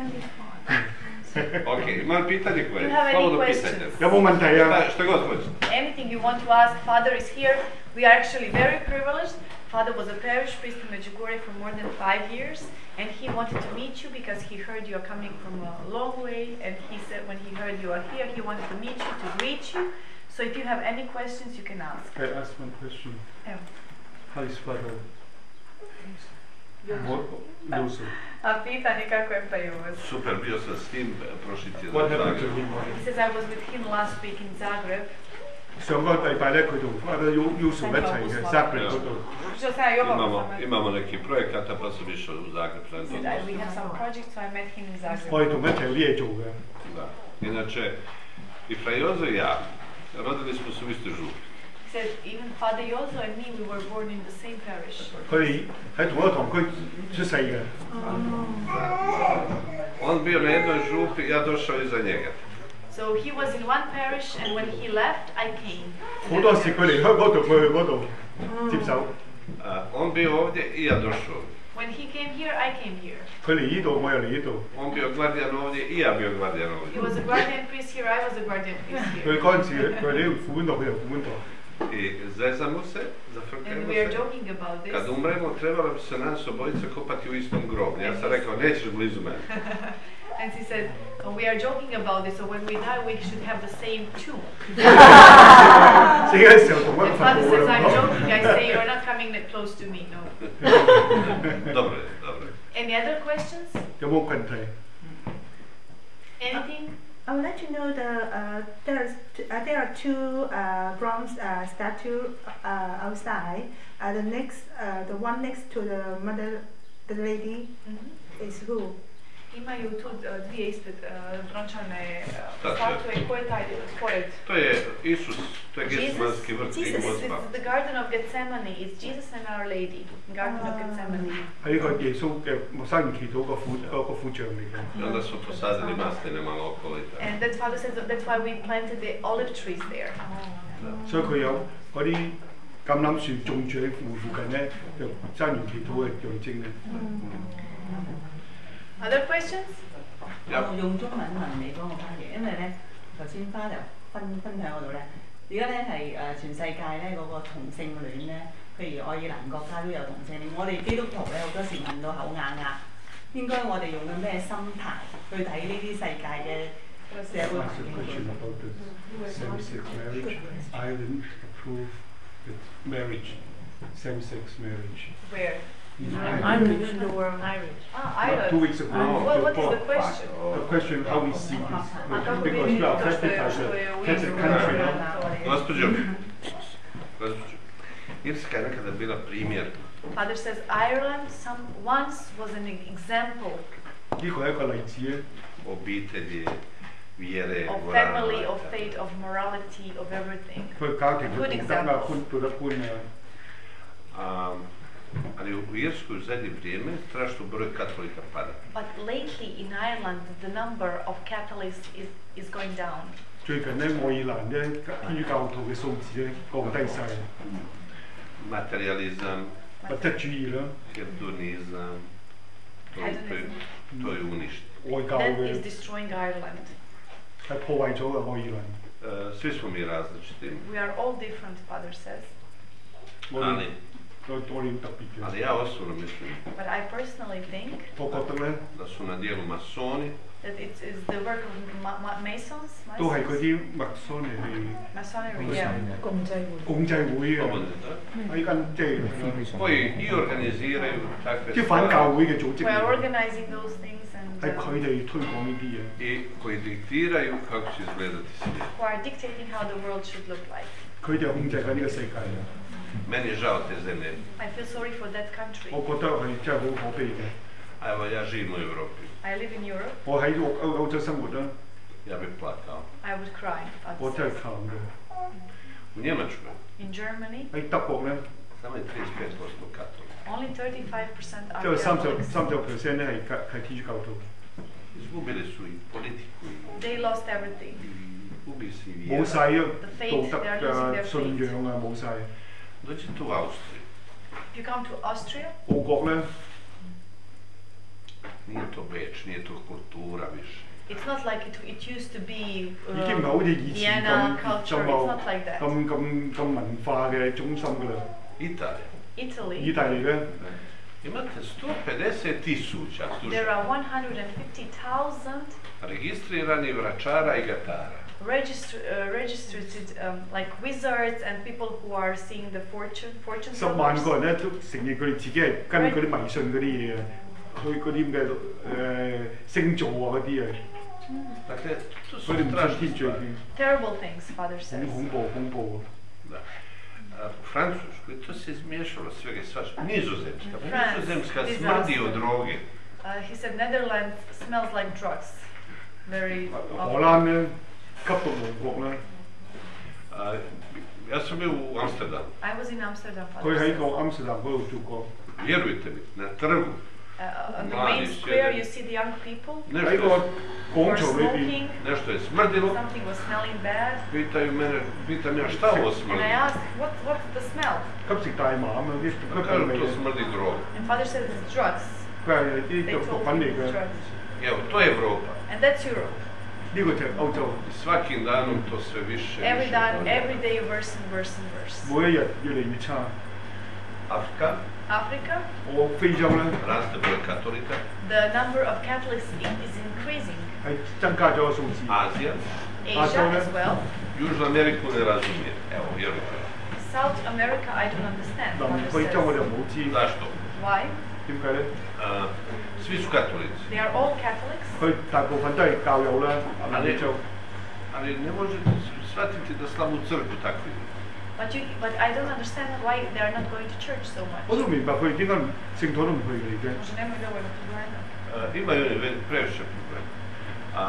A: Okej, imam pitanje koje?
B: You have any
A: Slobodno
B: questions?
A: pitajte.
C: 有冇問題啊？
A: Šta, što god hoćete.
B: Anything you want to ask, Father is here. We are actually very privileged. Father was a parish priest in Medjugorje for more than five years, and he wanted to meet you because he heard you are coming from a long way, and he said when he heard you are here, he wanted to meet you, to greet you. So if you have any questions, you can ask.
C: I ask one question.
B: Yeah.
C: How is father? Jusu.
B: A pitanje kako je prevoz.
A: Super, bio sam s njim prošli tjedan.
C: What happened to him?
B: He says I was with him last week in Zagreb.
C: 上個禮拜咧，佢同 Father Jusu 一齊嘅 Zagreb 嗰度。
B: Što sam ja Jovan
A: Imamo,
B: sam-
A: imamo neki projekata pa sam išao u Zagreb. na
B: said, I- we have some projects, so I met him in
C: 我
B: Zagreb.
C: 哋同一齊有啲嘢做嘅。
A: Da. Inače, i Fra Jozo i ja, rodili smo se u istoj župi.
B: He said even Father Jozo and me, we were born in the same parish.
C: 佢哋喺同一個堂區出世嘅。
A: On bio na jednoj župi, ja došao iza njega.
B: So he was in one parish, and when he left, I came.
C: 好多時佢嚟香港度，佢去嗰度接手。
A: A, on bio ovdje i ja došao.
B: When he came here, I came here.
C: 佢嚟呢度，我又嚟呢度。
A: On bio gvardijan ovdje i ja bio gvardijan
B: He
A: ovdje.
B: was a guardian priest here, I was a guardian priest
C: 佢
B: here.
C: 嗰陣時，佢喺呢副本度，佢又副本度。
A: I zezamo se,
B: And
A: zafrkamo
B: we are
A: se.
B: joking about this.
A: Kad umremo, trebalo bi se nas obojica kopati u istom groblju. Ja sam rekao, nećeš blizu mene.
B: And he said, oh, we are joking about this, so when we die, we should have the same tomb.
C: 死嘅時候同一
B: And
C: 份
B: Father
C: 墓
B: says,
C: 啦
B: I'm joking, I say, you're not coming that close to me, no.
A: Dobro je, dobro je.
B: Any other questions?
C: 有冇問題？
B: Anything?
D: I would like to know the uh, there's t- uh, there are two uh, bronze uh, statue uh, outside. Uh, the next, uh, the one next to the mother, the lady,
B: Mhm.
D: is who?
B: Imaju tu uh, dvije ispred uh, brončane uh,
A: Tačno.
B: statue. Ko je taj pored?
A: To je Isus, to je
B: Jesus,
A: Getsemanski vrt i
B: Jesus,
A: Gozba.
B: it's the Garden of Gethsemane. It's Jesus and Our Lady. Garden of
D: Ah.
B: Gethsemane.
C: 係呢個耶穌嘅生完祈禱個苦嗰個苦像嚟嘅。
A: I onda su posadili masline malo okolo i tako.
B: And that's Father says that that's why we planted the olive trees there.
C: 所以佢有嗰啲橄欖樹種住喺附附近咧，就生完祈禱嘅象徵咧。
B: Other questions?
A: 有
E: 我用中文問你幫我翻譯，因為咧頭先花頭分分享嗰度咧，而家咧係誒全世界咧嗰個同性戀咧，譬如愛爾蘭國家都有同性戀，我哋基督徒咧好多時問到口啞啞，應該我哋用緊咩心態去睇呢啲世界嘅社會環
C: Ask a
E: 境
C: question about the same-sex marriage. Ireland approved the marriage, same-sex marriage.
B: Where?
C: In
B: Ireland.
C: Ireland.
B: In the world. Irish. Ah,
C: Not
B: Ireland.
C: two weeks ago.
B: Ah, what, what is the
C: before.
B: question?
C: The question how we see this,
B: kako vi
C: because we
B: vidite
C: are
B: to što
C: affected
B: je-
C: by
B: što je
C: the
B: u
C: Catholic
B: Irsku
C: country.
B: na-
C: No?
A: Gospođo, gospođo, Irska je nekada bila primjer.
B: Father says Ireland some once was an example
C: 呢個係一個例子咧。
A: obitelji, vjere,
B: of
A: morala.
B: family, of faith, of morality, of everything.
C: 佢家庭嘅
B: Good
C: 道德啊，
B: examples.
C: 寬道德觀啊。
A: A, ali u Irskoj u zadnje vrijeme strašno broj katolika pada.
B: But lately in Ireland, the number of Catholics is, is going down.
C: 最近咧，愛爾蘭咧天主教徒嘅數字咧降低晒，
A: Materializam,
C: 物質主義啦，
A: hedonizam, to, to, je- to je uništeno.
C: 外教
B: That is
C: 嘅
B: destroying Ireland.
C: 係破壞咗嘅愛爾蘭。
A: E, svi smo mi različiti,
B: We are all different, Father says.
C: 我
A: ali,
C: 哋我我哋特別嘅。
A: ali ja osobno mislim
B: But I personally think
C: 我覺得咧，
A: da su na dijelu masoni,
B: that it is the work of ma- ma- Masons,
C: 都係嗰
B: Masons?
C: 啲麥蘇尼係
B: Masonry, yeah.
D: 共濟會。
C: 共濟會嘅，
A: slobodni, da?
C: 呢間即係
A: koji i organiziraju takve
C: 啲反教會嘅組織
B: We are
C: 嚟嘅，
B: organizing those things and
C: 係佢
B: uh,
C: 哋推廣呢啲嘢。
A: i koji diktiraju kako će izgledati svijet.
B: who are dictating how the world should look like.
C: 佢哋控制緊呢個世界嘅，
A: Meni je žao te zemlje,
B: I feel sorry for that country.
C: 我覺得係真係好可悲嘅。
A: a evo ja živim u Europi,
B: I live in Europe.
C: 我喺歐歐歐洲生活啦，
A: ja bih plakao.
B: I would cry.
C: 我
B: Father
C: 真係
B: says.
C: 慘嘅。
A: U Njemačkoj
B: In Germany,
C: 喺德國咧，
A: samo je trideset pet posto katolika.
B: only thirty-five percent
C: 即
B: are
C: 係三十
B: Catholics.
C: 三十 percent 咧係係係天主教徒，
A: Izgubili su i politiku,
B: They lost everything.
A: i gubi se i
C: 冇
A: vjera.
C: 晒啊
B: The faith,
C: 道
B: they are
C: 德
B: losing
C: 啊
B: their
C: 信
B: faith.
C: 仰啊冇晒。
A: Dođite u Austriju,
B: If you come to Austria,
C: 澳國咧，
A: nije to Beč, nije to kultura više.
B: it's not like it, it used to be
C: 已經唔係好
B: uh,
C: 似以前
B: Vienna
C: 咁
B: culture.
C: 咁
B: It's
C: 啊
B: not like that.
C: 咁咁咁文化嘅中心㗎啦。
A: Italija.
C: 意
B: Italy,
C: 大利咧，
A: Imate sto pedeset tisuća
B: there are one hundred fifty thousand
A: registriranih vračara i gatara.
B: register, uh, registered um, like wizards and people who are seeing the fortune, fortune
F: 十萬
B: tellers.
F: 個人咧都承認佢哋自己係跟嗰啲迷信嗰啲嘢啊，去嗰啲咁嘅誒星座啊嗰啲啊，
A: Dakle, to
F: 佢
A: su
F: 哋唔信
A: strašne
F: 天罪
A: stvari.
F: 嘅，
B: Terrible things, Father
F: 好
B: says.
F: 恐怖恐怖啊！
A: Da. A, u Francuskoj to se izmiješalo svega i svašta. Nizozemska.
B: France,
A: Nizozemska
B: disaster.
A: smrdi od droge.
B: Uh, he said Netherlands smells like drugs. Very
F: 荷
B: awful.
F: 蘭咧吸毒王國啦，
A: A, ja sam bio u Amsterdamu.
B: I was in Amsterdam,
F: 佢
B: Father
F: 喺
B: says.
F: 個啱士丹嗰度做過，
A: Vjerujte mi, na trgu,
B: Uh, on the
A: Mladi
B: main
A: sjede.
B: square, you see the young people
F: 喺
A: nešto
F: 個
A: je,
F: 廣
B: were
F: 場裏邊，
B: smoking.
A: nešto je smrdilo.
B: Something was smelling bad.
A: Pitaju mene, pitam ja šta ovo
B: And I
A: smrdi?
B: asked, what, what's the smell?
F: 吸食大麻啊嘛，啲吸
A: Pa
F: 毒
A: kažu,
F: 味
A: to
F: 啊，
A: smrdi droga.
B: And Father said it's drugs.
F: 佢係啲
B: They
F: 毒毒
B: told
F: 品
B: me
F: 嚟
B: it's
F: 嘅，
B: drugs.
A: Evo, to je Evropa.
B: And that's Europe.
F: 呢個就係歐洲，
A: I svakim danom to sve više i
B: Every
A: više
B: day,
A: pada.
B: every day, worse and worse and worse.
F: 每一日越嚟越差。
A: Afrika,
B: Africa,
F: 我非洲咧
A: raste broj katolika.
B: the number of Catholics i- is increasing.
F: 係增加咗個數字。
A: Azija,
B: Asia as well.
A: Južnu Ameriku ne razumijem. Evo, vjerujte.
B: South America, I don't understand.
F: 南
B: Father
F: 非洲我就
B: says.
F: 冇知
A: Zašto?
B: Why?
F: 點解咧？
A: A, svi su katolici.
B: They are all Catholics.
F: 佢大部分都係教友啦，南非洲。
A: Ali ne možete shvatiti da slavu crkvu takvi.
B: But you, but I don't understand why they are not going to church so
F: 我
B: much.
F: 都明白佢哋點解唔聖堂都唔去嘅而家。
B: Možda nemaju dovoljno problema.
A: A, imaju oni ve- previše problema. A,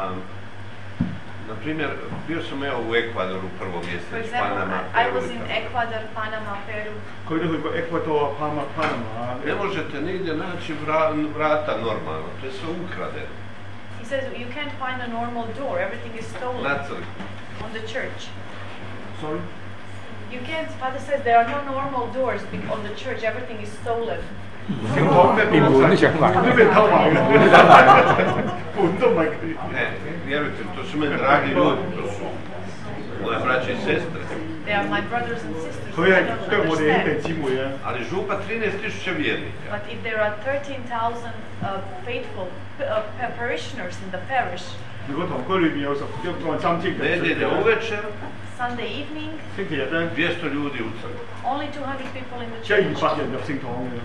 A: na primjer, bio sam evo u Ekvadoru prvo
B: For
A: mjesec,
B: example,
A: Panama,
B: I, I
A: Peru
B: was
A: i
B: in
A: tako.
B: Ecuador, Panama, Peru.
F: 佢都去過 Ecuador、Panama、Panama。
A: Ne možete nigdje naći vra- vrata normalno, to je sve ukradeno.
B: He says you can't find a normal door. Everything is
A: Na
B: stolen
A: crkvu.
B: on the church.
F: Sorry，
B: You can't. Father says there are no normal doors be- on the church. Everything is stolen.
F: 聖堂咩變冇晒，都俾人偷埋嘅，門都唔係佢。
A: Ne, vjerujte, to su meni dragi ljudi, to su moje braće i sestre.
B: They are my brothers and sisters.
F: 佢
B: I
F: 係
B: don't
F: 都係我哋兄弟
B: understand.
F: 姊妹啊。
A: Ali župa trinaest tisuća vjernika.
B: But if there are thirteen thousand uh, faithful uh, pa- parishioners in the parish,
F: 如果堂區裏邊有十一個三千人信
A: Nedjelja
F: 嘅，
A: uvečer,
B: Sunday evening,
F: 星期日咧，
A: dvjesto ljudi u crkvi.
B: only two hundred people in the
F: 即係
B: church.
F: 二百人入聖堂嘅。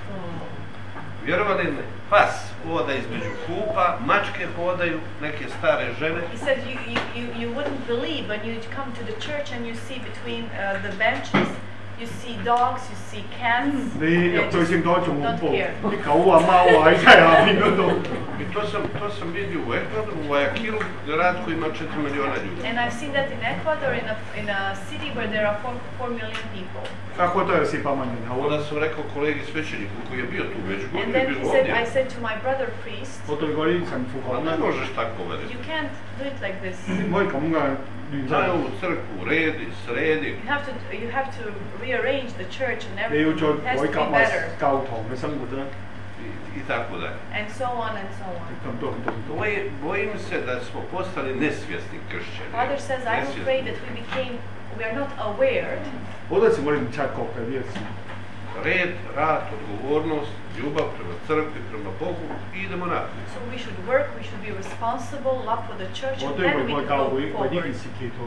A: Vjerovali ne? Pas hoda između kupa, mačke hodaju, neke stare žene.
B: He said you, you, you, you wouldn't believe when you come to the church and you see between uh, the benches, you see dogs, you see cats.
F: 你入
B: they
F: 到
B: just
F: 聖堂仲恐
B: don't
F: 怖，
B: care.
F: 啲狗啊、貓啊喺真係下邊嗰度。
A: I to sam, to sam vidio u Ekvadoru, u Guayaquilu, grad koji ima četiri milijuna ljudi.
B: And I've seen that in Ecuador, in a, in a city where there are four, four million people.
F: 法國都有四百萬人口啊！
A: Onda sam rekao kolegi svećeniku koji je bio tu među
B: And
A: godinu,
B: then
A: je
B: he
A: bilo
B: said, I
A: ovdje.
B: said to my brother priest,
F: 我對嗰啲神父
A: Pa
F: 講
A: ne
F: 咧，
A: možeš tako
B: you
A: vedeti.
B: can't do it like this.
F: 唔可以咁噶，亂
A: Daj
F: 晒。
A: ovu crkvu, redi, sredi.
B: You have to you have to rearrange the church and
F: 你要
B: everything.
F: 再
B: It has
F: 改
B: to
F: 革
B: be
F: 埋
B: better,
F: 教堂嘅生活啦，
A: I, i tako dalje.
B: and so on and so on.
F: 咁多咁多咁多。
A: Bojim, bojim se da smo postali nesvjesni kršćani.
B: Father says, I'm
A: Nesvjesni.
B: afraid that we became, we are not aware.
F: 好多時我哋唔察覺嘅呢個事。
A: Red, rad, odgovornost, ljubav prema crkvi, prema Bogu i idemo naprijed.
B: So we should work, we should be responsible, love for the church,
F: 我
B: and
F: 都為
B: then we
F: 我
B: can
F: 教
B: go
F: 會為呢
B: forward.
F: 件事祈禱。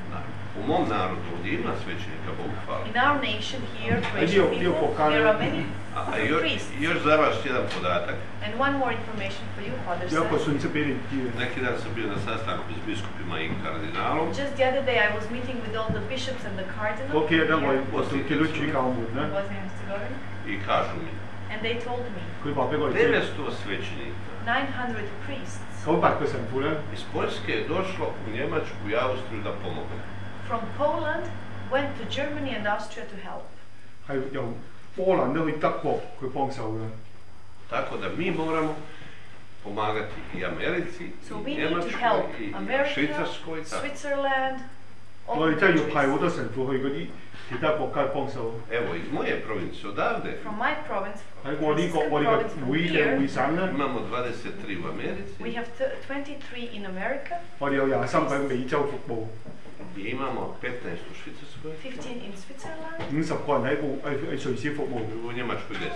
A: U mom narodu ovdje ima svećenika, Bogu hvala.
B: In our nation here,
F: Dio-
B: Croatian
F: dio
B: people,
F: pokazuje-
B: there are many
A: A, a još,
B: priests.
A: još za vas jedan podatak.
B: And one more information for you, Father
F: 有一個
B: says.
F: 信息俾你知嘅。
A: Neki dan sam bio na sastanku s biskupima i kardinalom.
B: Just the other day, I was meeting with all the bishops and the cardinals
F: 嗰幾日咧，我
B: here
F: 我到見到主教門
B: in
F: 咧，
B: Bosnia and Herzegovina,
A: I kažu mi,
B: and they told me
F: 佢話俾我哋知，
A: devetsto svećenika
B: nine hundred priests
F: 九百個神父咧，
A: iz Poljske je došlo u Njemačku i Austriju da pomogne.
B: from Poland went to Germany and Austria to help.
F: 係由波蘭都去德國佢幫手嘅。
A: Tako da mi moramo pomagati i Americi,
B: So
A: i
B: we need to
A: Njemačkoj,
B: help
A: i, i
B: America,
A: Švicarskoj. i tako.
B: Switzerland,
F: 我
B: all
F: 哋
B: the
F: 真係要派好
B: countries.
F: 多神父去嗰啲其他國家幫手。
A: Evo, iz moje provincije odavde
B: From my province,
F: 喺我呢個
B: Franciscan
F: 我哋
B: province
F: 嘅
B: from
F: 會嘅
B: here,
F: 會省咧，
A: imamo dvadeset tri u
B: we
A: Americi
B: have th- twenty-three in America,
F: 我哋有廿三個喺美洲服務，
A: i imamo petnaest u Švicarskoj,
B: fifteen in Switzerland,
F: 五十個人喺澳喺喺瑞士服務，
A: u Njemačkoj deset.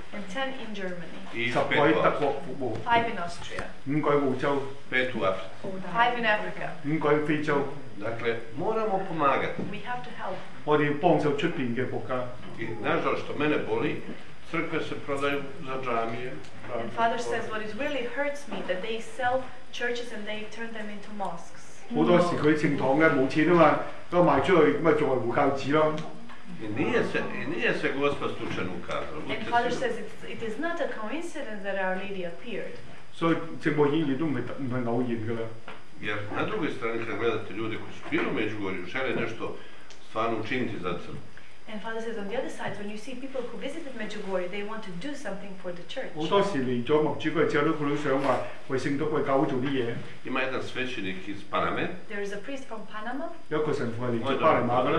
B: and ten in Germany,
A: i
F: 十個
A: pet
F: 喺
A: u
F: 德
A: Austriji,
F: 國服務，
B: five in Austria,
F: 五個喺澳洲，
A: pet u Africi.
B: five in Africa.
F: 五個喺非洲。
A: Dakle, moramo pomagati.
B: We have to help.
F: 我哋要幫手出邊嘅國家。
A: I nažalost što mene boli, crkve se prodaju za džamije.
B: And Father says what it really hurts me that they sell churches and they turn them into mosques.
F: 好多時佢聖堂嘅冇錢啊嘛，咁賣出去咁啊作為護教子咯。
A: I nije se, i nije se Gospod slučajno ukazao.
B: And
A: budite
B: Father
A: sigurni.
B: says it's, it is not a coincidence that Our Lady appeared.
F: 所以聖母顯現都唔係唔係偶然㗎啦。
A: Jer na drugoj strani kad gledate ljude koji su bili u Međugorju, žele nešto stvarno učiniti za crkvu.
B: And Father says on the other side, when you see people who visited Medjugorje, they want to do something for the church.
F: 好多時嚟咗牧主嗰日之後，都佢都想話為聖督為教會做啲嘢。
A: Ima jedan svećenik iz Paname,
B: There is a priest from Panama
F: 有一個神父係嚟
A: moj
F: 咗巴黎馬㗎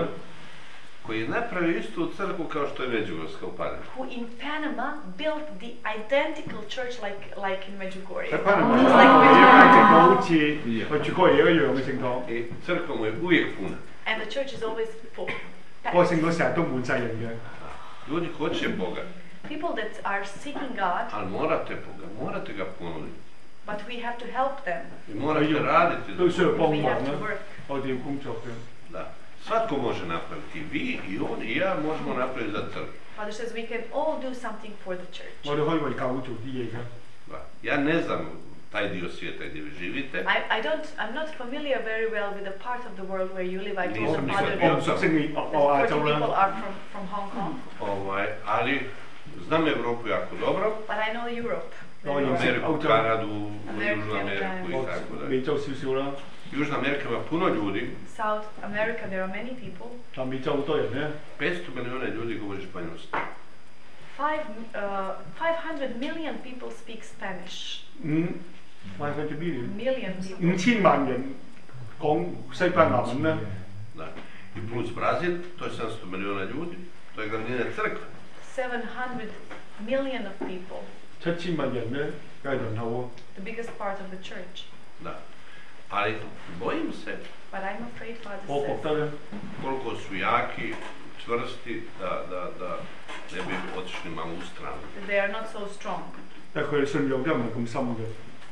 A: dobar
F: 啦，
A: koji je napravio istu crkvu kao što je Međugorska u Paname.
B: who in Panama built the identical church like, like in Medjugorje.
F: 喺巴黎馬
B: Just
F: 係
B: like
F: 一間
B: Medjugorje.
F: 直到好似去住嗰嘢一樣嘅聖堂，
A: I crkva mu je uvijek puna.
B: And the church is always full.
F: 嗰個聖堂成日都滿晒人嘅。
A: Ljudi hoće Boga,
B: People that are seeking God,
A: ali morate Boga, morate ga ponuditi.
B: but we have to help them.
A: I morate raditi.
F: 都需要幫
B: We
F: 忙
B: have to
F: 啦，
B: work.
F: 我哋要工作嘅。
A: Da. Svatko može napraviti. I vi, i on, i ja možemo napraviti za crkvu.
B: Father says we can all do something for the church.
F: 我哋可以為教會做啲嘢嘅。
A: Da. Ja ne znam taj dio svijeta gdje vi živite.
B: I, I don't, I'm not familiar very well with the part of the world where you live. I told
A: Nisam
B: the
A: nikad
B: Father
A: bio.
F: 我唔熟悉你我
B: that
F: 我亞
B: forty
F: 洲
B: people
F: 啦，
B: are from, from Hong Kong,
A: Ovaj, ali znam Evropu jako dobro.
B: but I know Europe.
F: Oh,
B: very
F: you
B: well.
F: see.
A: Ameriku,
F: Auto-
A: Kanadu,
B: Ameriku,
A: Južnu Ameriku i
F: 我
A: tako dalje.
F: 美洲少少啦，
A: Južna Amerika ima puno ljudi.
B: South America, there are many people.
F: 南美洲好多人咧，
A: petsto milijuna ljudi govori španjolski.
B: Five, uh, five hundred million people speak Spanish.
F: 五 five hundred million，
B: Million
F: 五
B: people.
F: 千萬人講西班牙文啦，
A: Da. I plus Brazil, to je sedamsto milijuna ljudi. To je glavnina crkve.
B: Seven hundred million of people.
F: 七千萬人咧，梗係人口
B: The biggest part of the church.
A: Da. Ali bojim se
B: But I'm afraid,
F: 喎。
B: Father
F: 我覺
B: says,
F: 得咧，
A: koliko su jaki, čvrsti, da, da, da ne bi otišli malo u stranu.
B: that they are not so strong.
F: 但係佢哋信仰都唔係咁深嘅。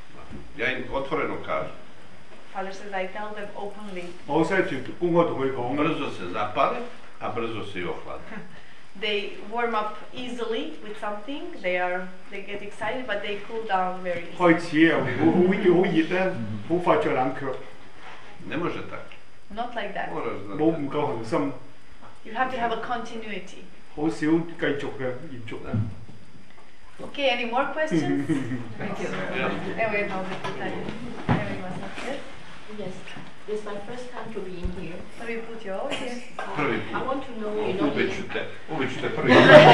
A: Ja im otvoreno kažem,
B: Father says, I tell them openly.
F: 我寫住公開同佢講，
A: brzo se zapale, a brzo se i ohlade.
B: They warm up easily with something. They are, they get excited, but they cool down very easily.
F: 開始又好好好熱咧，好快再冷卻，
A: Ne može tako.
B: Not like that.
A: Moraš
F: 冇
A: znati.
F: 唔夠恒心，
B: You have to have a continuity.
F: 好少繼續嘅延續。
B: Okay, any more questions?
E: Thank you.
A: Ja.
B: Evo jedna ovdje pitanje. Evo ima sad.
G: Yes, it's my first time to be in here.
B: Prvi put je ovdje.
A: Prvi
G: I
A: put.
G: want to know, you know,
A: Uvijek ću
G: the-
A: te, uvijek ću te prvi.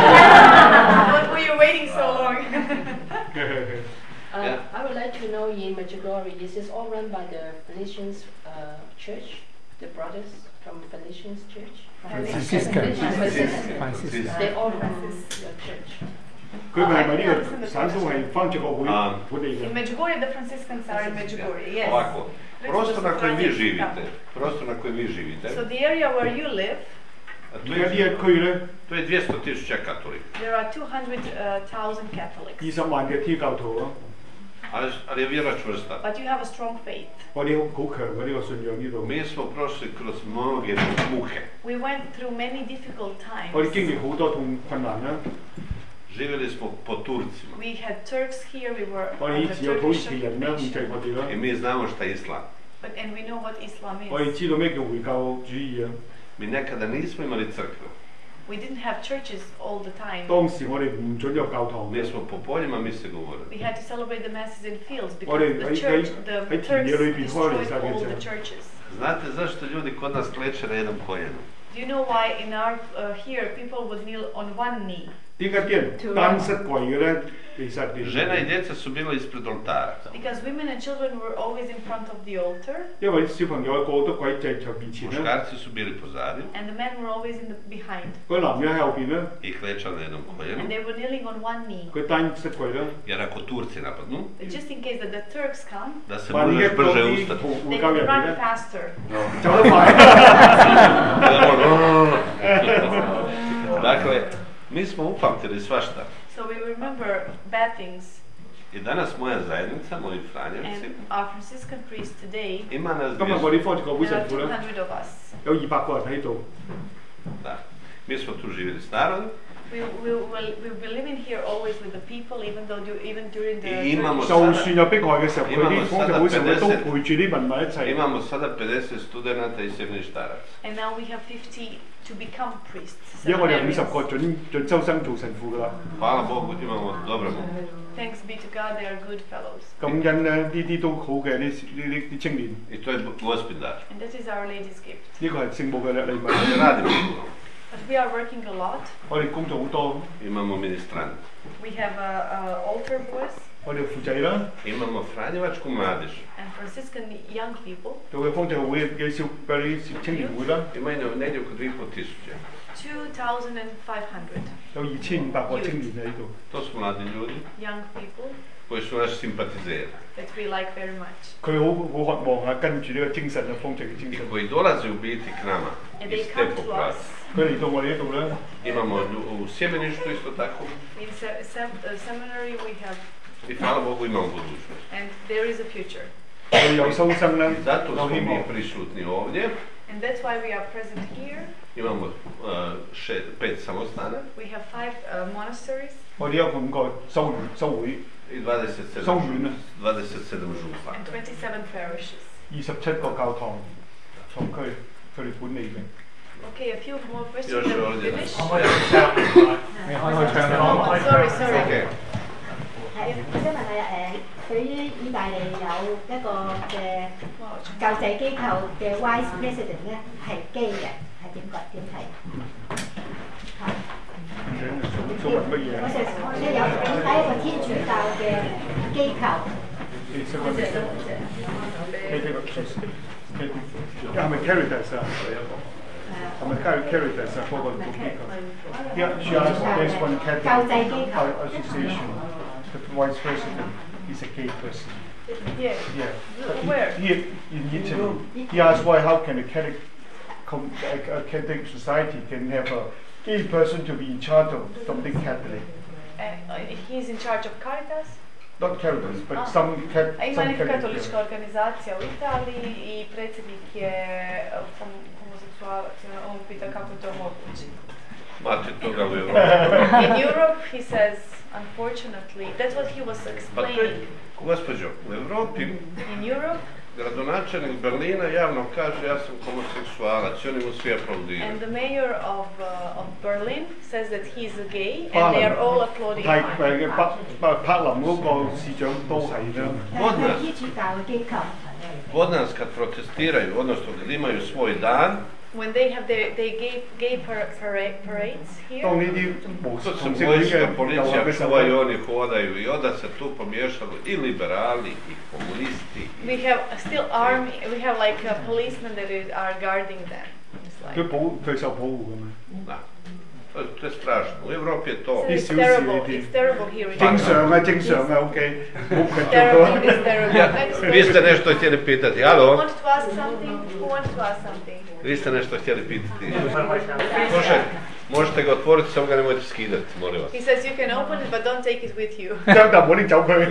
B: What were you waiting so long?
G: uh, I would like to know in Medjugorje, this is all run by the Felicians uh, Church, the brothers from Felicians Church.
B: Franciscan.
G: Franciscan. They all run your church.
F: 佢咪係咪呢個省都係翻住個會
A: 啊
F: 管理
B: In
F: 嘅？
B: Medjugorje, the Franciscans are in Medjugorje, yes.
A: Ovako, prostor na kojem vi
B: Recimo da su
A: živite, prostor na kojem vi živite,
B: So the area where you live,
A: a to
F: 而家呢
A: je,
F: 一區咧，
A: to je dvjesto tisuća katolika.
B: there are two hundred thousand Catholics.
F: 二十萬嘅天教徒咯，
A: Ali, ali je vjera čvrsta.
B: But you have a strong faith.
F: 我哋好好強嘅呢個信仰呢度。
A: Mi smo prošli kroz mnoge muke.
B: We went through many difficult
F: 我哋
B: times.
F: 經歷好多痛困難啦，
A: Živjeli smo po Turcima.
B: We had Turks here, we were
F: 我哋以
B: under
F: 前有土耳
B: Turkish
F: 其人啦控制
B: occupation.
F: 我哋啦
A: I，mi znamo šta je islam.
B: But, and we know what Islam
F: 我哋
B: is.
F: 知道咩叫回教主義啊。
A: Mi nekada nismo imali crkve.
B: We didn't have churches all the time.
F: 當時我哋唔準有教堂
A: Mi
F: 嘅，
A: smo po poljima, mi se govorili.
B: We had to celebrate the masses in fields
F: Or
B: because
F: they-
B: the
F: they-
B: church,
F: they-
B: the
F: they
B: Turks
F: tinjeli bi
B: destroyed
F: hvali sad
B: all
F: je
B: the
F: to.
B: churches.
A: Znate zašto ljudi kod nas kleče na jednom koljenu?
B: Do you know why in our uh, here people would kneel on one knee?
F: 點解啲人單膝跪嘅咧？其實你
A: Žena i djeca su bila ispred oltara.
B: Because women and children were always in front of the altar,
F: 因為小朋友個個都跪在牆面前咧，
A: Muškarci su bili pozadi
B: and the men were always in the behind,
F: 嗰男人喺後邊咧，
A: i klečali na jednom koljenu.
B: and they were kneeling on one knee.
F: 佢單膝跪啦。
A: Jer ako Turci napadnu,
B: Just in case that the Turks come,
A: da se
F: 萬一
A: možeš
F: 嗰
A: brže
F: 啲
A: ustati.
F: 回
B: they
F: 教
B: could
F: 人嚟
B: run
F: 咧，
B: faster.
F: 走得快。
A: Dakle, mi smo upamtili svašta.
B: So we things.
A: I danas moja zajednica, moji
B: And
A: Franjevci,
B: our Franciscan priest today,
A: ima nas
F: 今日我哋科學教會
B: there
F: 神
B: are
F: 父咧
B: two hundred of us.
F: 有二百個人喺度，
A: Da. Mi smo tu živjeli s narodom
B: We we will we'll be living here always with the people, even though du, even during the
A: I imamo
B: Turkish-
F: 就算有迫害嘅時候，佢
A: Imamo
F: 啲科學教會神父都陪住啲民民一齊。
A: imamo sada pedeset studenata i semeništaraca.
B: and now we have fifty to become priests.
F: 而家我哋有五十
B: seminarians.
F: 個準準修生做神父㗎啦。
A: Hvala Bogu, imamo dobre momke.
B: Thanks be to God, they are good fellows.
F: 感恩咧，呢啲都好嘅，呢呢呢啲青年，
A: I to je Gospin dar.
B: And that is Our Lady's gift.
F: 呢個係聖母嘅禮物。
A: Ne radimo puno.
B: But we are working a lot.
F: 我哋工作好多，
A: Imamo ministrante.
B: We have uh, uh, altar boys
F: 我哋負責啦，
A: Imamo Franjevačku mladež.
B: and Franciscan young people.
F: 做嘅方濟會嘅小嗰啲小青年會啦，
A: Ima ih negdje oko dvije i pol tisuće.
B: two thousand five hundred
F: 有二千五百個青年喺度。
A: To su mladi ljudi
B: young people
A: koji su naši simpatizeri
B: that we like very much.
F: 佢好好渴望啊，跟住呢個精神啊，方濟嘅精
A: i
F: 神。
A: koji dolaze u biti k nama
B: And
A: iz
B: they
A: te
B: come to
A: populacije.
B: us.
F: 佢嚟到我哋呢度咧，
A: Imamo lju- u sjemeništu isto tako
B: In se- sem- uh, seminary we have,
A: i hvala Bogu imamo budućnost.
B: and there is a future.
F: 我哋有修生啦，
A: I zato
F: 有
A: smo
F: 希
A: mi
F: 望。
A: prisutni ovdje.
B: And that's why we are present here.
A: Imamo uh, še, pet samostana
B: We have five uh, monasteries
F: 我哋有五個修修會，
A: i dvadeset sedam,
F: Samo žuna.
A: dvadeset sedam župa.
B: and twenty-seven parishes.
F: 二十七個教堂堂區，佢哋管理嘅。
B: Okay, a few more questions
A: Još
B: and we
A: ovdje.
B: finish.
F: 你可以去唱
B: Oh,
F: 歌。
B: sorry, sorry.
A: Okay.
H: 係，我想問下誒，對於意大利有一個嘅救濟機構嘅 Vice President 咧係基嘅，係點講點睇？係。
F: 想問乜嘢
H: 我
F: 啊？
H: 就即係有點解一個天主教嘅機構？
F: 你識乜嘢？你哋你哋係咪 Caritas 啊？係咪 Caritas 啊？嗰個機構？Yeah, she asked there's one Catholic association. The vice president is a gay person.
B: Yeah.
F: Yeah. But he-
B: Where?
F: Here in Italy. He asked why how can a Catholic com, a, a Catholic society can have a gay person to be in charge of something Catholic.
B: Uh, uh, he's in charge of Caritas.
F: Not Caritas, but
B: Ah.
F: some cat,
B: A ima
F: some
B: neka
F: Catholic.
B: katolička organizacija u Italiji i predsjednik je uh, hom- homoseksualac. i On pita kako je to moguće.
A: Mate toga u Europi.
B: In Europe, he says, unfortunately, that's what he was
A: Pa to je,
B: explaining.
A: gospođo, u Europi
B: In Europe,
A: gradonačelnik Berlina javno kaže ja sam homoseksualac i oni mu svi
B: and
A: aplaudiraju.
B: the mayor of uh, of Berlin says that he's a gay, and
F: Parliament.
B: they are all applauding
F: 係
B: him.
F: 誒柏柏柏林嗰個市長都係啦。
H: 係係天主教嘅機構。
A: Kod nas kad protestiraju, odnosno kad imaju svoj dan,
B: When they have their they gay gay par- para- parades
F: 當
B: here,
F: 呢啲無
A: to se
F: 同性戀
A: vojska,
F: 嘅遊行
A: policija
F: 嘅時候
A: čuva i
F: 咧，
A: oni hodaju i onda se tu pomiješalo i liberali i komunisti.
B: we have still army. We have like uh, policemen that is, are guarding them. It's like,
F: 佢保佢受保護㗎嘛。
A: Da. To, je- to je strašno. U Europi je to.
B: so it's
F: 啲小事
B: terrible.
F: 呢啲
B: It's terrible here in
F: 正
B: Europe.
F: 常啊，正常啊，OK，冇緊張
B: Terrible. It's
F: 到。
B: terrible.
A: Ja,
B: Next
A: vi ste
B: question.
A: nešto htjeli pitati,
B: Who
A: alo?
B: wanted to ask something? Who wanted to ask something?
A: Vi ste nešto htjeli pitati. Slušaj, možete ga otvoriti, samo ga nemojte skidati, molim vas.
B: He says you can open it, but don't take it with you.
F: 將但唔好拎走佢。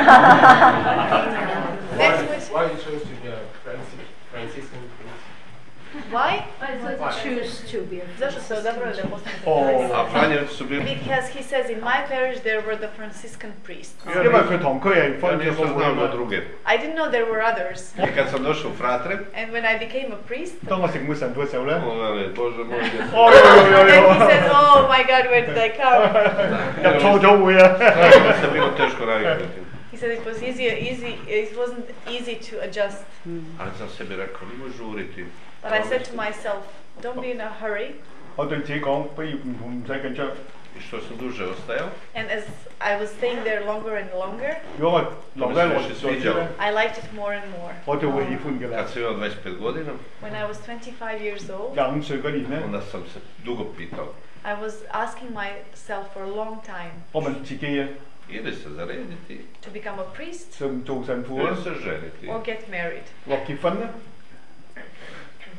B: Next question.
I: Why you chose to be a Francis, Franciscan priest?
B: Why?
G: Choose to be a
B: Zašto se odabrali da postanete
F: Oh.
A: A Franjevci su bili...
B: Because he says in my parish there were the Franciscan priests.
F: 因為佢堂區係
A: Ja
F: 分咗
A: nisam
F: 個會
A: znao
F: 嘛
A: do。druge.
B: I didn't know there were others.
A: I kad sam došao u Fratre,
B: And when I became a priest,
F: 當我成會神父嘅時候咧，
A: onda ne, Bože moj, gdje sam?
F: 哦，有有
B: and
F: 有
B: then he
F: 有
B: says, oh my God, where did I come?
F: 入錯咗會啊！
A: Stvarno se bilo teško naviknuti.
B: He said it was easy, easy, it wasn't easy to adjust.
A: Ali sam sebi rekao, nemoj žuriti.
B: But I said to myself, don't be in a hurry.
F: 我對自己講，不如唔唔使緊張。
A: I što sam duže ostajao,
B: And as I was staying there longer and longer,
F: 如果我留低落咗咧，
B: I liked it more and more.
F: 我就會喜歡嘅啦
A: kad。sam imao dvadeset pet godina,
B: When I was twenty-five years old,
F: 廿五歲嗰年咧，
A: onda sam se dugo pitao,
B: I was asking myself for a long time
F: 我問自己啊，
A: ili se zarediti,
B: to become a priest
F: 做唔做神父啊
A: ili，se ženiti.
B: or get married.
F: 或結婚咧？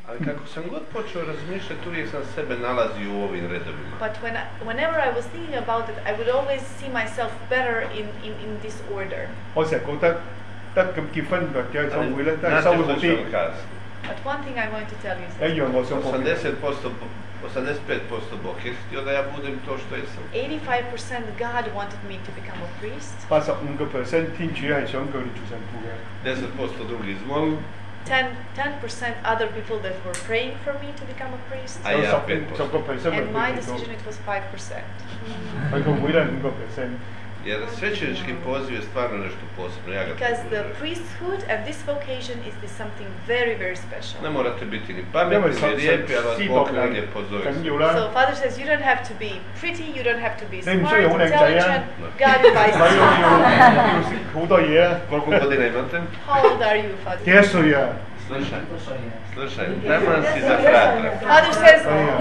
A: Ali kako sam god počeo razmišljati, uvijek sam sebe nalazio u ovim redovima.
B: But when I, whenever I was thinking about it, I would always see myself better in, in, in this order.
F: 我成日覺得得咁結婚或者教會咧，都係
A: Znate
F: 收會好
A: što ću
F: 啲
A: vam。kazati?
B: But one thing I'm going to tell you is
F: 一樣我想講。
A: osamdeset posto, osamdeset pet posto Bog je htio da ja budem to što jesam.
B: eighty-five percent God wanted me to become a priest.
F: 八十五個 percent 天主係想佢哋做神父嘅。
A: deset posto drugi izmolili,
B: ten percent other people that were praying for me to become a priest.
A: a ja pet
F: 十個
A: posto.
F: percent
B: And my
F: 係佢
B: decision it was five percent.
F: 佢個會咧五個 percent。
A: Jer svećenički poziv je stvarno nešto posebno, ja ga
B: Because the
A: podržavam.
B: priesthood and this vocation is this something very, very special.
A: Ne morate biti ni
F: 因為
A: pametni,
F: 神
A: ni lijepi, ali vas
F: 神
A: Bog
F: 師
A: negdje
F: 學
A: pozove.
F: 緊要
B: So
F: 啦。
B: Father says you don't have to be pretty, you don't have to be
F: 你唔
B: smart,
F: 需要好靚仔啊。
B: intelligent. God
F: 唔
B: invites
F: 係要
B: you.
F: 要要識好多嘢啊。
A: Koliko godina imate?
B: How old are you,
F: 幾
B: Father?
F: 多歲啊？
A: Slušaj, slušaj, taman si za fratra.
B: Father says,
F: 哎呀，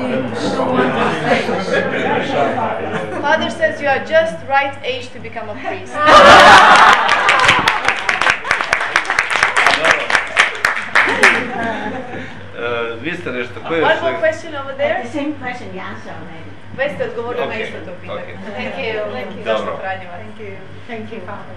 B: Father says you are just right age to become a priest.
A: Uh, vi ste nešto, koje još
B: One more
A: ste-
B: question over there.
H: The same question you answer already.
B: Već ste odgovorili na
A: Okay,
B: isto to pitanje.
A: okay.
B: Thank you. Thank you.
A: Dobro.
B: Zašto Franjevac?
D: Thank you.
H: Thank you, Father.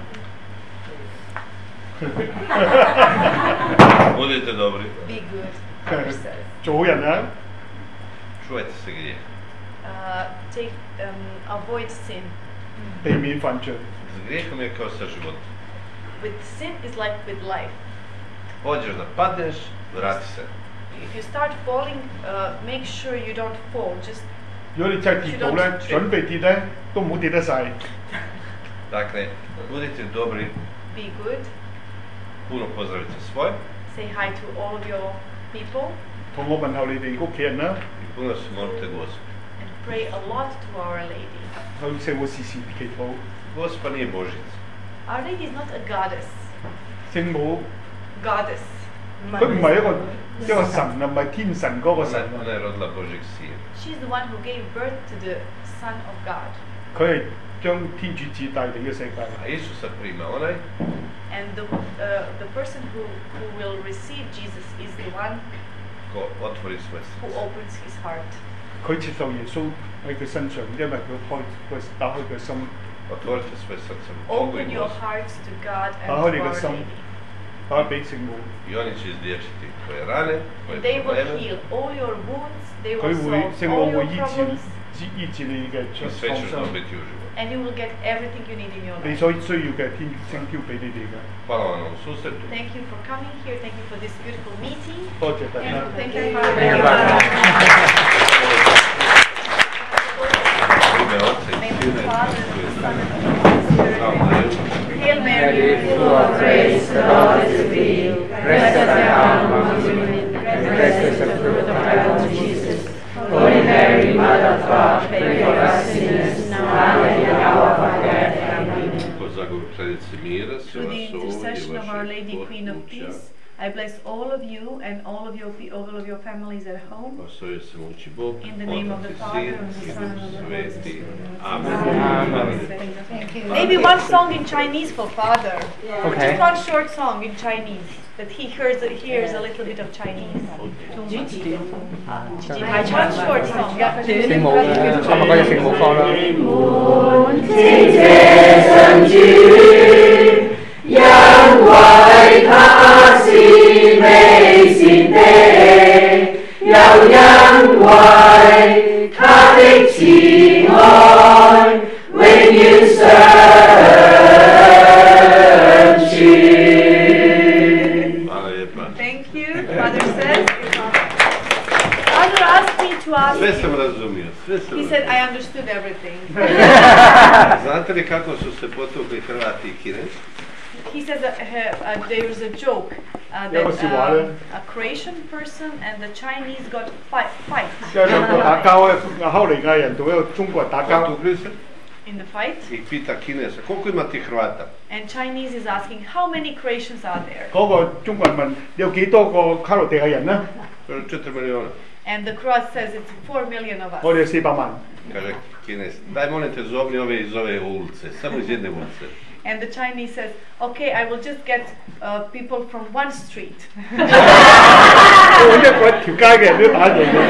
A: Budite dobri,
B: Be good. Father says.
F: 做好人啊！
A: čuvajte se grijeha.
B: Uh, take, um, avoid sin.
F: 避免犯罪。
A: S grijehom je kao sa životom.
B: With sin is like with life.
A: Pođeš da padneš, vrati se.
B: If you start falling, uh, make sure you don't fall. Just
F: 如果你真係跌到咧，準備跌咧，都唔好跌得晒。
A: Dakle, budite dobri,
B: be good.
A: puno pozdravite svoje
B: Say hi to all of your people
F: 同我問候你哋屋企人啦，
A: i puno se molite Gospu.
B: and pray a lot to Our Lady.
F: 向聖母時時祈禱。
A: Gospa nije Božica.
B: Our Lady is not a goddess.
F: 聖母
B: Goddess.
F: 佢唔係一個一個神啊，唔係天神嗰個
A: Ona,
F: 神，
A: ona je rodila Božjeg sina.
B: She's the one who gave birth to the Son of God.
F: 佢係將天主子帶嚟嘅世界。
A: A Isusa prima onaj
B: And the, uh, the person who, who will receive Jesus is the one
A: ko otvori svoje
B: who
A: srce.
B: opens his heart.
F: 佢接受耶穌喺佢身上，因為佢開佢打開佢心，
A: Otvorite svoje srce u Bogu i
B: Open your
A: Gospu.
B: hearts to God and
F: Ah,
B: to
F: Holy
B: Our
F: Ghost,
B: Lady.
F: 打俾聖母。
A: I oni će izliječiti tvoje rane, tvoje
B: And they will
A: probleme
B: heal all your wounds, they
F: 佢
B: will
F: 會
B: solve
F: 聖
B: all
F: 母
B: your
F: 會醫治
B: problems,
F: 醫醫治你嘅
A: i
F: 創
A: sve ćeš
F: 傷，
A: dobiti u životu.
B: and you will get everything you need in your
F: 你
B: life.
F: 所需要嘅天聖挑俾你哋嘅。
A: Hvala vam na ovom susretu.
B: Thank you for coming here, thank you for this beautiful meeting.
F: 多謝大家。
B: And thank you,
A: Thank you,
B: Father.
A: U ime Oca i
B: Name of
A: Sina
B: the
A: i
B: Father,
A: Duha
B: the
A: Svetog.
B: Son, and the Holy Spirit.
A: Slava Mariju.
B: Hail Mary,
J: Full of grace, the Lord is with you. Blessed art thou among women, and blessed is the fruit of thy womb, Jesus. Holy Mary, Mother of God, pray for us sinners, now and at the hour of our death. Amen.
A: Po zagovoriteljici mira, sve
B: through the
A: vas ovdje,
B: intercession of Our
A: vašeg
B: Lady, Queen of
A: potpuća,
B: Peace, I bless all of you and all of your pe- all of your families at home.
A: osvojio se moći Bog,
B: In the name of
A: Otac
B: the
A: i
B: Father,
A: Sin
B: and the
A: i
B: Son,
A: Duh
B: and the Holy
A: Sveti.
B: Spirit.
A: Amen.
B: Thank you. Maybe one song in Chinese for Father.
J: Okay.
B: Just one short song in Chinese that he hears hears a little bit of Chinese. One short song. Yeah.
J: 聖母咧，今日嗰隻聖母歌啦。
A: Hvala lijepa.
B: Thank you. Father says. Father asked me to ask
A: Sve sam
B: you.
A: razumio, sve sam
B: He said
A: razumio.
B: I understood everything.
A: Znate li kako su se potukli Hrvati i Kinezi?
B: He says that uh, uh, there was a joke uh,
F: Yeah, what's
B: that
F: the water?
B: um, a Croatian person and the Chinese got fight fight
F: 即係兩個打交咧，後嚟嘅人同一個中國人打交。
A: Potukli se
B: in the fight,
A: i pita Kineza, koliko ima ti Hrvata?
B: and Chinese is asking how many Croatians are there,
F: 嗰個中國人問：有幾多個卡路地亞人呢？
A: Kaže, četiri miliona.
B: and the Croat says it's four million of us.
F: 我哋有四百萬。
A: Kaže Kinez, daj molim te zovni ove iz ove ulice, samo iz jedne ulice.
B: And the Chinese says, okay, I will just get uh, people from one street.
F: 我一個條街嘅人都打贏你。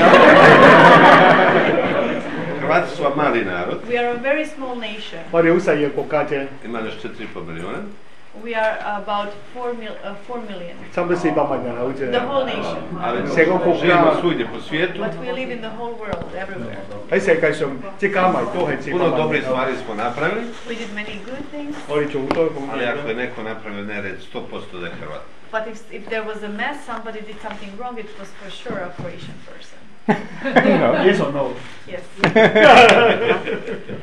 A: Hrvati su vam mali narod.
B: We are a very small nation.
F: 我哋好細嘅國家啫，
A: Ima još četiri i pol milijuna.
B: We are about four, mil, uh, four million.
F: 差唔多四百萬人口啫。
B: The whole nation.
A: Ali
F: Seko
A: živimo svugdje po svijetu.
B: But we live in the whole world, everywhere.
F: 喺世界上即係加埋都係四百
A: Puno
F: 萬
A: dobrih
F: 人口。
A: stvari smo napravili,
B: We did many good things.
F: 我哋做好多咁
A: ali
F: 嘅
A: ako je
F: 嘢。
A: neko napravio nered, sto posto da je Hrvat.
B: But if, if there was a mess, somebody did something wrong, it was for sure a Croatian person.
F: Yes or no?
B: Yes.